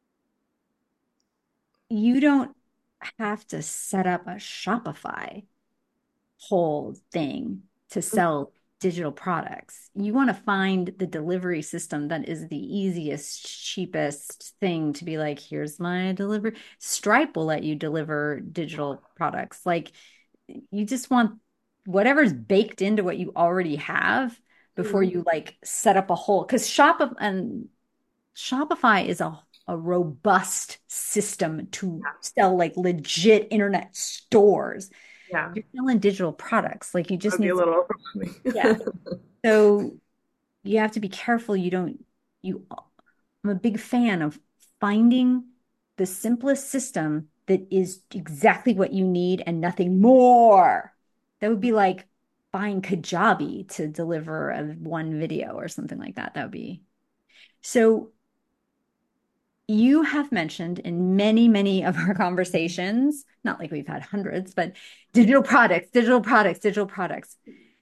S1: you don't have to set up a Shopify whole thing to sell digital products. You want to find the delivery system that is the easiest, cheapest thing to be like, here's my delivery. Stripe will let you deliver digital products. Like you just want whatever's baked into what you already have before
S4: Mhm.
S1: you like set up a whole because Shop and Shopify is a a robust system to sell like legit internet stores.
S4: Yeah,
S1: You're selling digital products. Like you
S4: that
S1: just
S4: would be
S1: need,
S4: a little overwhelming.
S1: yeah. So you have to be careful. You don't, you, I'm a big fan of finding the simplest system that is exactly what you need and nothing more. That would be like buying Kajabi to deliver a one video or something like that. That would be so. You have mentioned in many, many of our conversations, not like we've had hundreds, but digital products, digital products, digital products.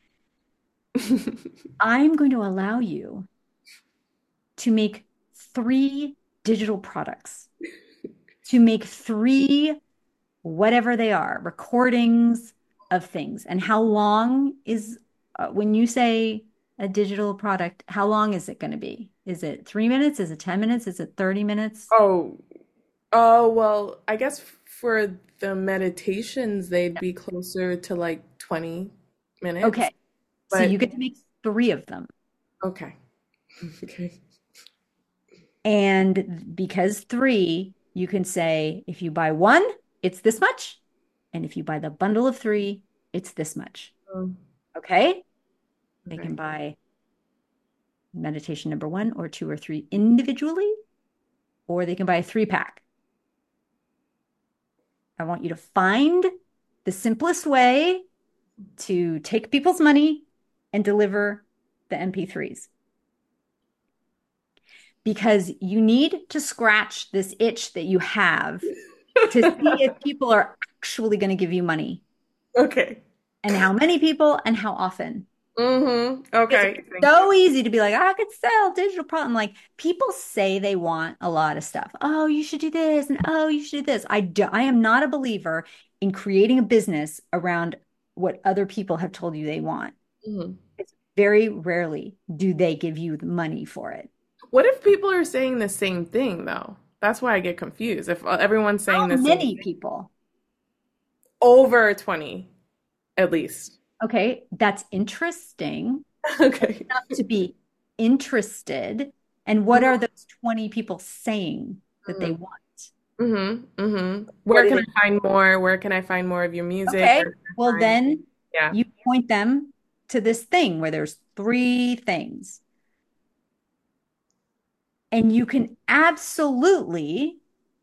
S1: I'm going to allow you to make three digital products, to make three, whatever they are, recordings of things. And how long is, uh, when you say a digital product, how long is it going to be? Is it three minutes? Is it ten minutes? Is it thirty minutes?
S4: Oh, oh, well, I guess for the meditations, they'd be closer to like twenty minutes.
S1: Okay. So you
S4: But
S1: get to make three of them.
S4: okay. Okay.
S1: And because three, you can say if you buy one, it's this much. And if you buy the bundle of three, it's this much.
S4: Um,
S1: Okay? They
S4: okay.
S1: can buy meditation number one or two or three individually, or they can buy a three pack. I want you to find the simplest way to take people's money and deliver the M P threes. Because you need to scratch this itch that you have to see if people are actually going to give you money
S4: Okay.
S1: and how many people and how often.
S4: Mm-hmm. Okay.
S1: It's
S4: Thank
S1: so
S4: you.
S1: easy to be like, I could sell digital product. Like people say they want a lot of stuff. Oh, you should do this and oh, you should do this. I do, I am not a believer in creating a business around what other people have told you they want.
S4: Mhm.
S1: It's very rarely do they give you the money for it.
S4: What if people are saying the same thing though? That's why I get confused. If uh, everyone's
S1: How
S4: saying the same
S1: many
S4: thing,
S1: people?
S4: over twenty at least.
S1: Okay, that's interesting.
S4: Okay.
S1: Enough to be interested. And what are those twenty people saying that they want?
S4: Mm-hmm. Mm-hmm.
S1: What
S4: Where
S1: do
S4: can
S1: they?
S4: I find more? Where can I find more of your music?
S1: Okay,
S4: Where can I
S1: well
S4: find...
S1: then
S4: Yeah.
S1: you point them to this thing where there's three things. And you can absolutely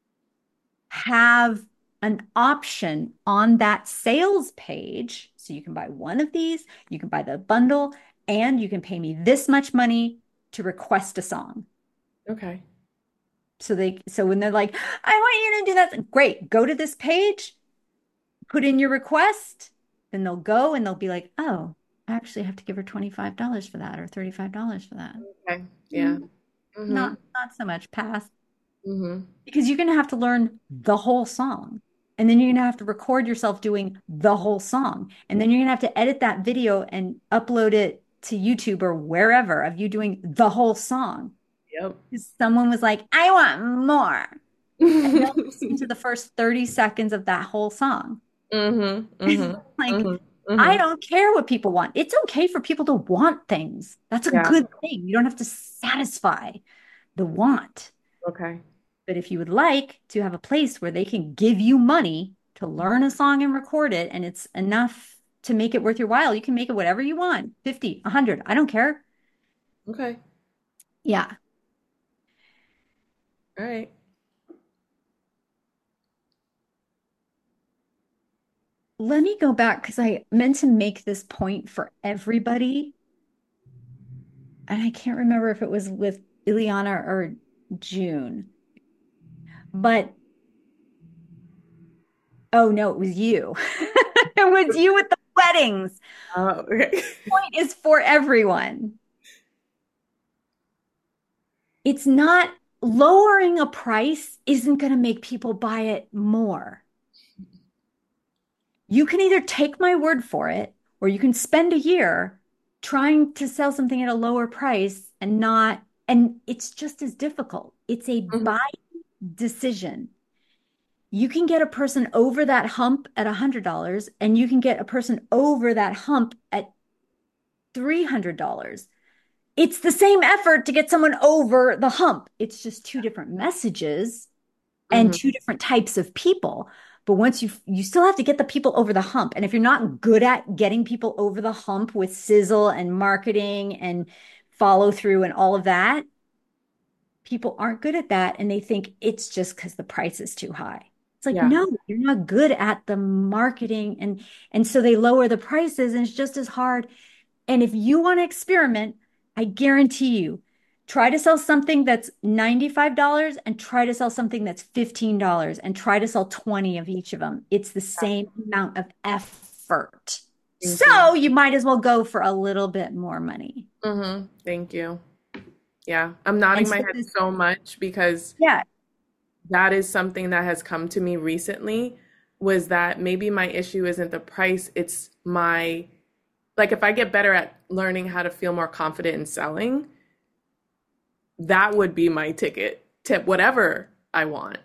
S1: have an option on that sales page. So you can buy one of these, you can buy the bundle, and you can pay me this much money to request a song.
S4: Okay.
S1: So they, so when they're like, I want you to do that, great, go to this page, put in your request, then they'll go and they'll be like, oh, I actually have to give her twenty-five dollars for that or thirty-five dollars for that.
S4: Okay. Yeah.
S1: Mm,
S4: Mm-hmm.
S1: Not, not so much, pass.
S4: Mm-hmm.
S1: Because you're going to have to learn the whole song. And then you're going to have to record yourself doing the whole song. And then you're going to have to edit that video and upload it to YouTube or wherever of you doing the whole song.
S4: Yep.
S1: Because someone was like, I want more. And they'll listen to the first thirty seconds of that whole song.
S4: Mm-hmm. Mm-hmm.
S1: Like,
S4: Mm-hmm.
S1: I
S4: Mm-hmm.
S1: don't care what people want. It's okay for people to want things. That's a
S4: Yeah.
S1: good thing. You don't have to satisfy the want.
S4: Okay.
S1: But if you would like to have a place where they can give you money to learn a song and record it, and it's enough to make it worth your while, you can make it whatever you want, fifty, a hundred, I don't care.
S4: Okay.
S1: Yeah.
S4: All right.
S1: Let me go back because I meant to make this point for everybody. And I can't remember if it was with Ileana or June. But oh no, it was you. It was you with the weddings.
S4: Oh, okay.
S1: Point is for everyone. It's not lowering a price isn't going to make people buy it more. You can either take my word for it, or you can spend a year trying to sell something at a lower price and not, and it's just as difficult. It's a
S4: Mhm.
S1: buy decision. You can get a person over that hump at one hundred dollars, and you can get a person over that hump at three hundred dollars. It's the same effort to get someone over the hump. It's just two different messages and
S4: Mhm.
S1: two different types of people. But once you you still have to get the people over the hump. And if you're not good at getting people over the hump with sizzle and marketing and follow through and all of that, people aren't good at that. And they think it's just because the price is too high. It's like,
S4: Yeah.
S1: no, you're not good at the marketing. And and so they lower the prices and it's just as hard. And if you want to experiment, I guarantee you, try to sell something that's ninety-five dollars and try to sell something that's fifteen dollars and try to sell twenty of each of them. It's the same amount of effort.
S4: Thank
S1: So you might as well go for a little bit more money.
S4: Mm-hmm. Thank you. Yeah. I'm nodding
S1: And
S4: my
S1: so
S4: head
S1: this,
S4: so much because
S1: yeah,
S4: that is something that has come to me recently, was that maybe my issue isn't the price, it's my, like if I get better at learning how to feel more confident in selling, that would be my ticket to whatever I want.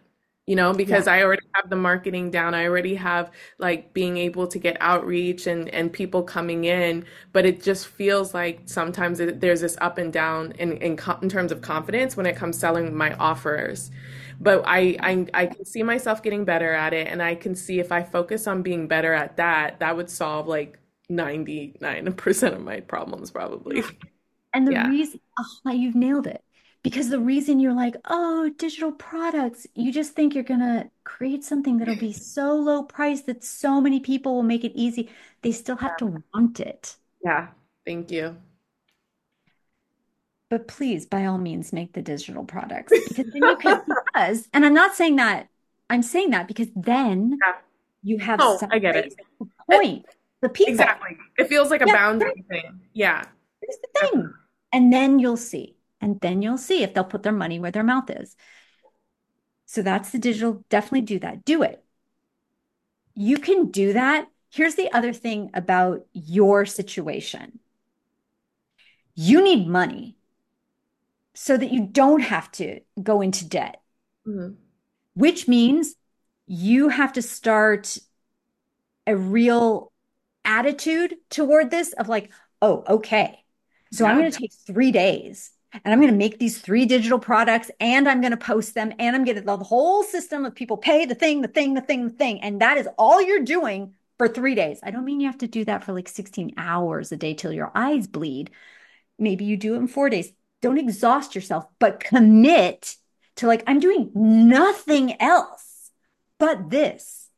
S4: you know,
S1: Yeah.
S4: because I already have the marketing down. I already have like being able to get outreach and and people coming in, but it just feels like sometimes it, there's this up and down in in, co- in terms of confidence when it comes selling my offers. But I, I I can see myself getting better at it, and I can see if I focus on being better at that, that would solve like ninety-nine percent of my problems probably.
S1: And the
S4: Yeah.
S1: reason, oh, you've nailed it. Because the reason you're like, oh, digital products, you just think you're gonna create something that'll be so low price that so many people will make it easy. They still have to want it.
S4: Yeah. Thank you.
S1: But please, by all means, make the digital products because then you can, because, and I'm not saying that, I'm saying that because then
S4: Yeah.
S1: you have
S4: Oh,
S1: some
S4: I get
S1: way
S4: it.
S1: to
S4: It-
S1: point the people.
S4: Exactly. It feels like a
S1: Yeah,
S4: boundary thing. Yeah.
S1: here's the thing. And then you'll see. And then you'll see if they'll put their money where their mouth is. So that's the digital. Definitely do that. Do it. You can do that. Here's the other thing about your situation. You need money so that you don't have to go into debt,
S4: Mhm.
S1: which means you have to start a real attitude toward this of like, oh, okay. So I'm
S4: Yeah.
S1: going to take three days and I'm going to make these three digital products and I'm going to post them and I'm going to the whole system of people pay the thing, the thing, the thing, the thing. And that is all you're doing for three days. I don't mean you have to do that for like sixteen hours a day till your eyes bleed. Maybe you do it in four days. Don't exhaust yourself, but commit to like, I'm doing nothing else but this.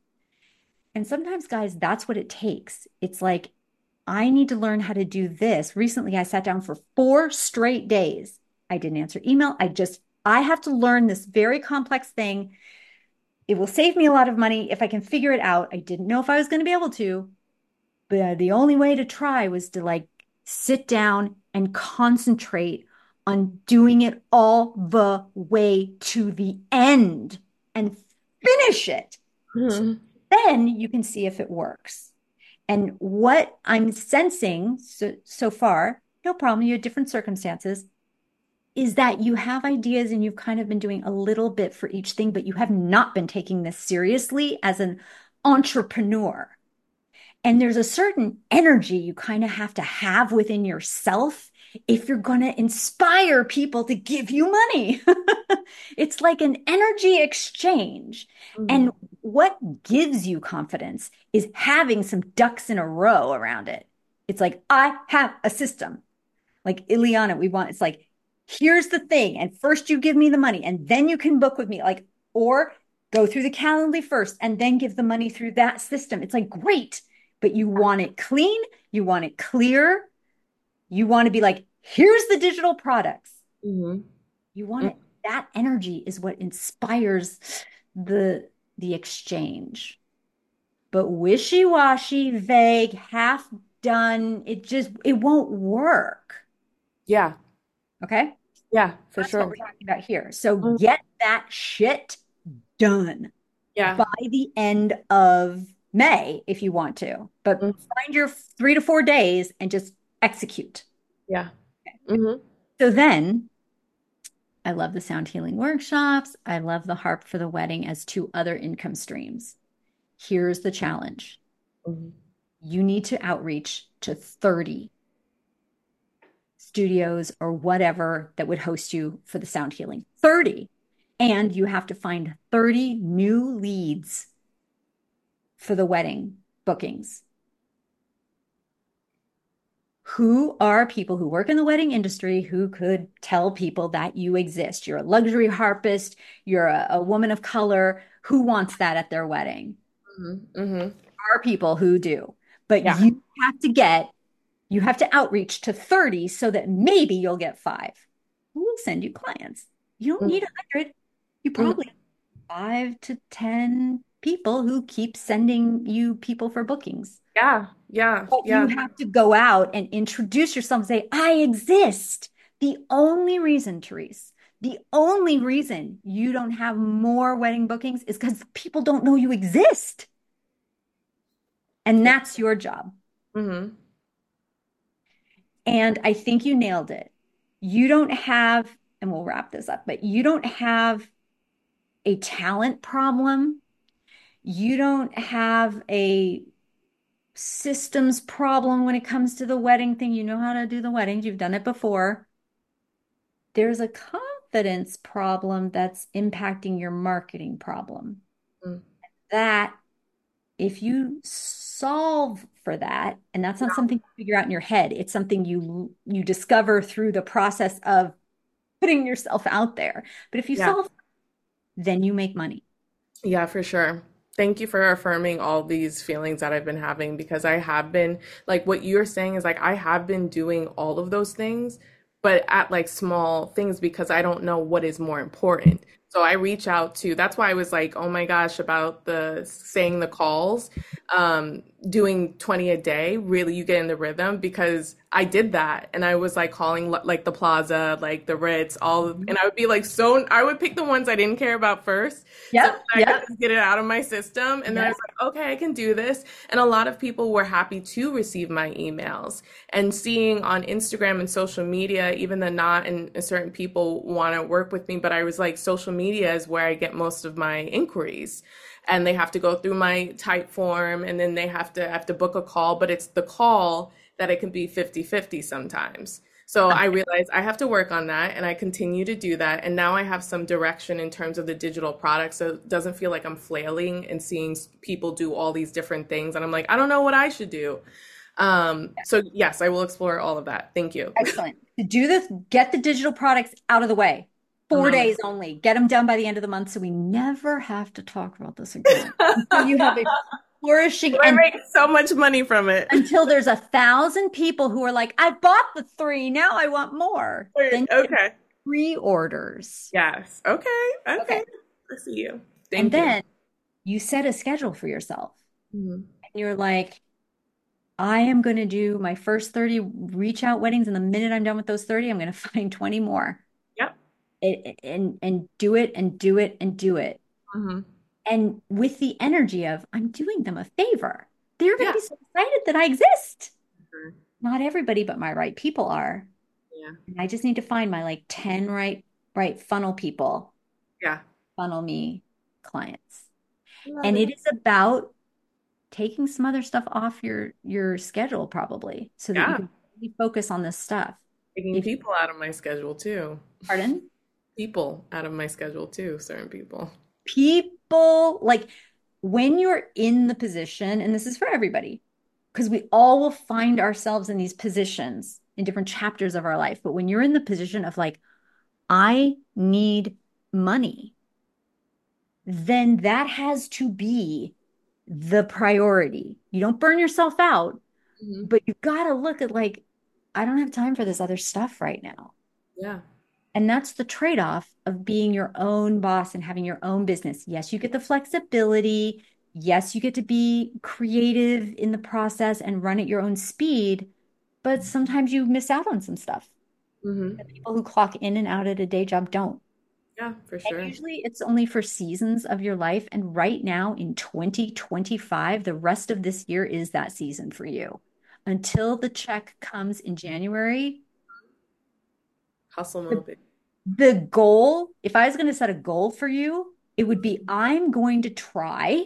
S1: And sometimes, guys, that's what it takes. It's like, I need to learn how to do this. Recently, I sat down for four straight days. I didn't answer email. I just, I have to learn this very complex thing. It will save me a lot of money if I can figure it out. I didn't know if I was going to be able to, but the only way to try was to like sit down and concentrate on doing it all the way to the end and finish it.
S4: Mhm.
S1: Then you can see if it works. And what I'm sensing so, so far, no problem, you had different circumstances, is that you have ideas and you've kind of been doing a little bit for each thing, but you have not been taking this seriously as an entrepreneur. And there's a certain energy you kind of have to have within yourself if you're going to inspire people to give you money. It's like an energy exchange. And
S4: Mhm.
S1: what gives you confidence is having some ducks in a row around it. It's like, I have a system. Like Ileana, we want, it's like, here's the thing. And first you give me the money and then you can book with me. Like, or go through the Calendly first and then give the money through that system. It's like, great, but you want it clean. You want it clear. You want to be like, here's the digital products.
S4: Mhm.
S1: You want it. That energy is what inspires the the exchange. But wishy-washy, vague, half done, it just it won't work.
S4: Yeah.
S1: Okay?
S4: Yeah, for
S1: That's what
S4: sure.
S1: we're talking about here. So
S4: Mhm.
S1: get that shit done
S4: Yeah.
S1: by the end of May if you want to. But
S4: Mhm.
S1: find your three to four days and just execute.
S4: Yeah. Hmm.
S1: So then I love the sound healing workshops. I love the harp for the wedding as two other income streams. Here's the challenge.
S4: Hmm.
S1: You need to outreach to thirty studios or whatever that would host you for the sound healing. thirty. And you have to find thirty new leads for the wedding bookings. Who are people who work in the wedding industry who could tell people that you exist? You're a luxury harpist, you're a, a woman of color. Who wants that at their wedding?
S4: Hmm. Hmm.
S1: There are people who do, but
S4: Yeah.
S1: you have to get, you have to outreach to thirty so that maybe you'll get five. Who will send you clients? You don't need a hundred. You
S4: Hmm.
S1: probably have five to ten people who keep sending you people for bookings.
S4: Yeah. Yeah.
S1: But you
S4: Yeah.
S1: have to go out and introduce yourself and say, I exist. The only reason, Therese, the only reason you don't have more wedding bookings is because people don't know you exist. And that's your job.
S4: Hmm.
S1: And I think you nailed it. You don't have, and we'll wrap this up, but you don't have a talent problem. You don't have a systems problem when it comes to the wedding thing. You know how to do the weddings, you've done it before. There's a confidence problem that's impacting your marketing problem.
S4: Mm.
S1: That if you solve for that, and that's not something you figure out in your head, it's something you you discover through the process of putting yourself out there. But if you
S4: Yeah.
S1: solve, then you make money.
S4: Yeah, for sure. Thank you for affirming all these feelings that I've been having because I have been like what you're saying is like I have been doing all of those things, but at like small things because I don't know what is more important. So I reach out to, that's why I was like, oh my gosh, about the saying the calls, um, doing twenty a day, really you get in the rhythm because I did that and I was like calling li- like the Plaza, like the Ritz, all of,
S1: Mhm.
S4: and I would be like so I would pick the ones I didn't care about first so
S1: Yep,
S4: I could
S1: yep,
S4: just get it out of my system. And then I
S1: yep.
S4: was like, okay, I can do this. And a lot of people were happy to receive my emails and seeing on Instagram and social media, even the not and certain people want to work with me. But I was like, social media is where I get most of my inquiries. And they have to go through my type form and then they have to have to book a call, but it's the call that it can be fifty fifty sometimes. So I realized I have to work on that and I continue to do that. And now I have some direction in terms of the digital product. So it doesn't feel like I'm flailing and seeing s- people do all these different things. And I'm like, I don't know what I should do. Um, so yes, I will explore all of that. Thank you.
S1: Excellent. To do this, get the digital products out of the way.
S4: I'm
S1: Four
S4: on it.
S1: days only. Get them done by the end of the month so we never have to talk about this again. Until you have a flourishing
S4: I
S1: and
S4: make so much money from it.
S1: until there's a thousand people who are like, I bought the three, now I want more. Then you get
S4: Okay.
S1: pre-orders.
S4: Yes. Okay.
S1: Okay.
S4: Okay. I see you.
S1: And
S4: Thank you.
S1: then you set a schedule for yourself.
S4: Mhm.
S1: And you're like, I am going to do my first thirty reach out weddings. And the minute I'm done with those thirty, I'm going to find twenty more.
S4: Yep.
S1: And, and and do it and do it and do it.
S4: Hmm.
S1: And with the energy of I'm doing them a favor. They're going to
S4: Yeah.
S1: be so excited that I exist.
S4: Mhm.
S1: Not everybody, but my right people are.
S4: Yeah.
S1: And I just need to find my like ten right right funnel people,
S4: Yeah.
S1: funnel me clients.
S4: Love
S1: And
S4: it.
S1: it is about taking some other stuff off your your schedule probably so that you
S4: Yeah.
S1: can really focus on this stuff.
S4: Taking
S1: If
S4: people out of my schedule too.
S1: pardon,
S4: People out of my schedule too, certain people.
S1: people like when you're in the position, and this is for everybody, because we all will find ourselves in these positions in different chapters of our life. But when you're in the position of like, I need money, then that has to be the priority. You don't burn yourself out,
S4: Hmm.
S1: but you've got to look at like, I don't have time for this other stuff right now.
S4: Yeah.
S1: And that's the trade-off of being your own boss and having your own business. Yes, you get the flexibility. Yes, you get to be creative in the process and run at your own speed, but sometimes you miss out on some stuff.
S4: Hmm.
S1: The people who clock in and out at a day job don't.
S4: Yeah, for
S1: And
S4: sure.
S1: usually it's only for seasons of your life. And right now in twenty twenty-five, the rest of this year is that season for you. Until the check comes in January,
S4: Hustle
S1: the,
S4: mode.
S1: the goal, if I was going to set a goal for you, it would be I'm going to try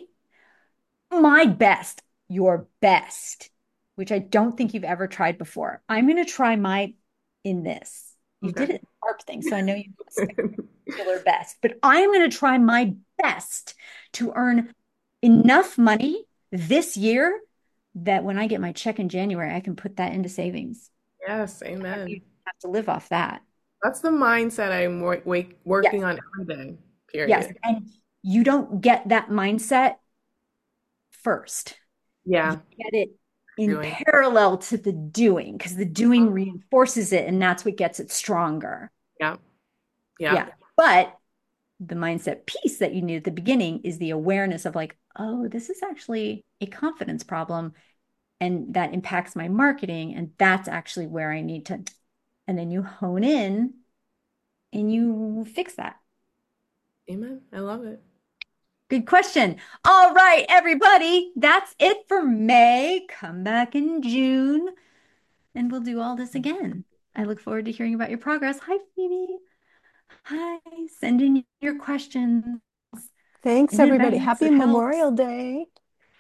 S1: my best, your best, which I don't think you've ever tried before. I'm going to try my in this. You
S4: Okay.
S1: did it in the ARP thing, so I know you particular best, but I'm going to try my best to earn enough money this year that when I get my check in January, I can put that into savings.
S4: Yes,
S1: You
S4: amen.
S1: have to live off that.
S4: That's the mindset I'm wor wake,
S1: Yes,
S4: working on every day,
S1: yes.
S4: period.
S1: And you don't get that mindset first. You
S4: Yeah,
S1: get it in
S4: doing.
S1: parallel to the doing because the doing reinforces it and that's what gets it stronger.
S4: Yeah, yeah.
S1: Yeah. But the mindset piece that you need at the beginning is the awareness of like, oh, this is actually a confidence problem and that impacts my marketing. And that's actually where I need to. And then you hone in and you fix that.
S4: Amen. I love it.
S1: Good question. All right, everybody, that's it for May. Come back in June and we'll do all this again. I look forward to hearing about your progress. Hi, Phoebe. Hi. Send in your questions.
S5: Thanks,
S1: Any
S5: everybody.
S1: advice
S5: Happy
S1: that helps.
S5: Memorial Day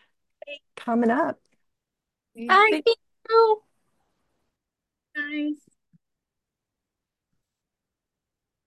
S5: coming up.
S3: I think so.
S1: Nice.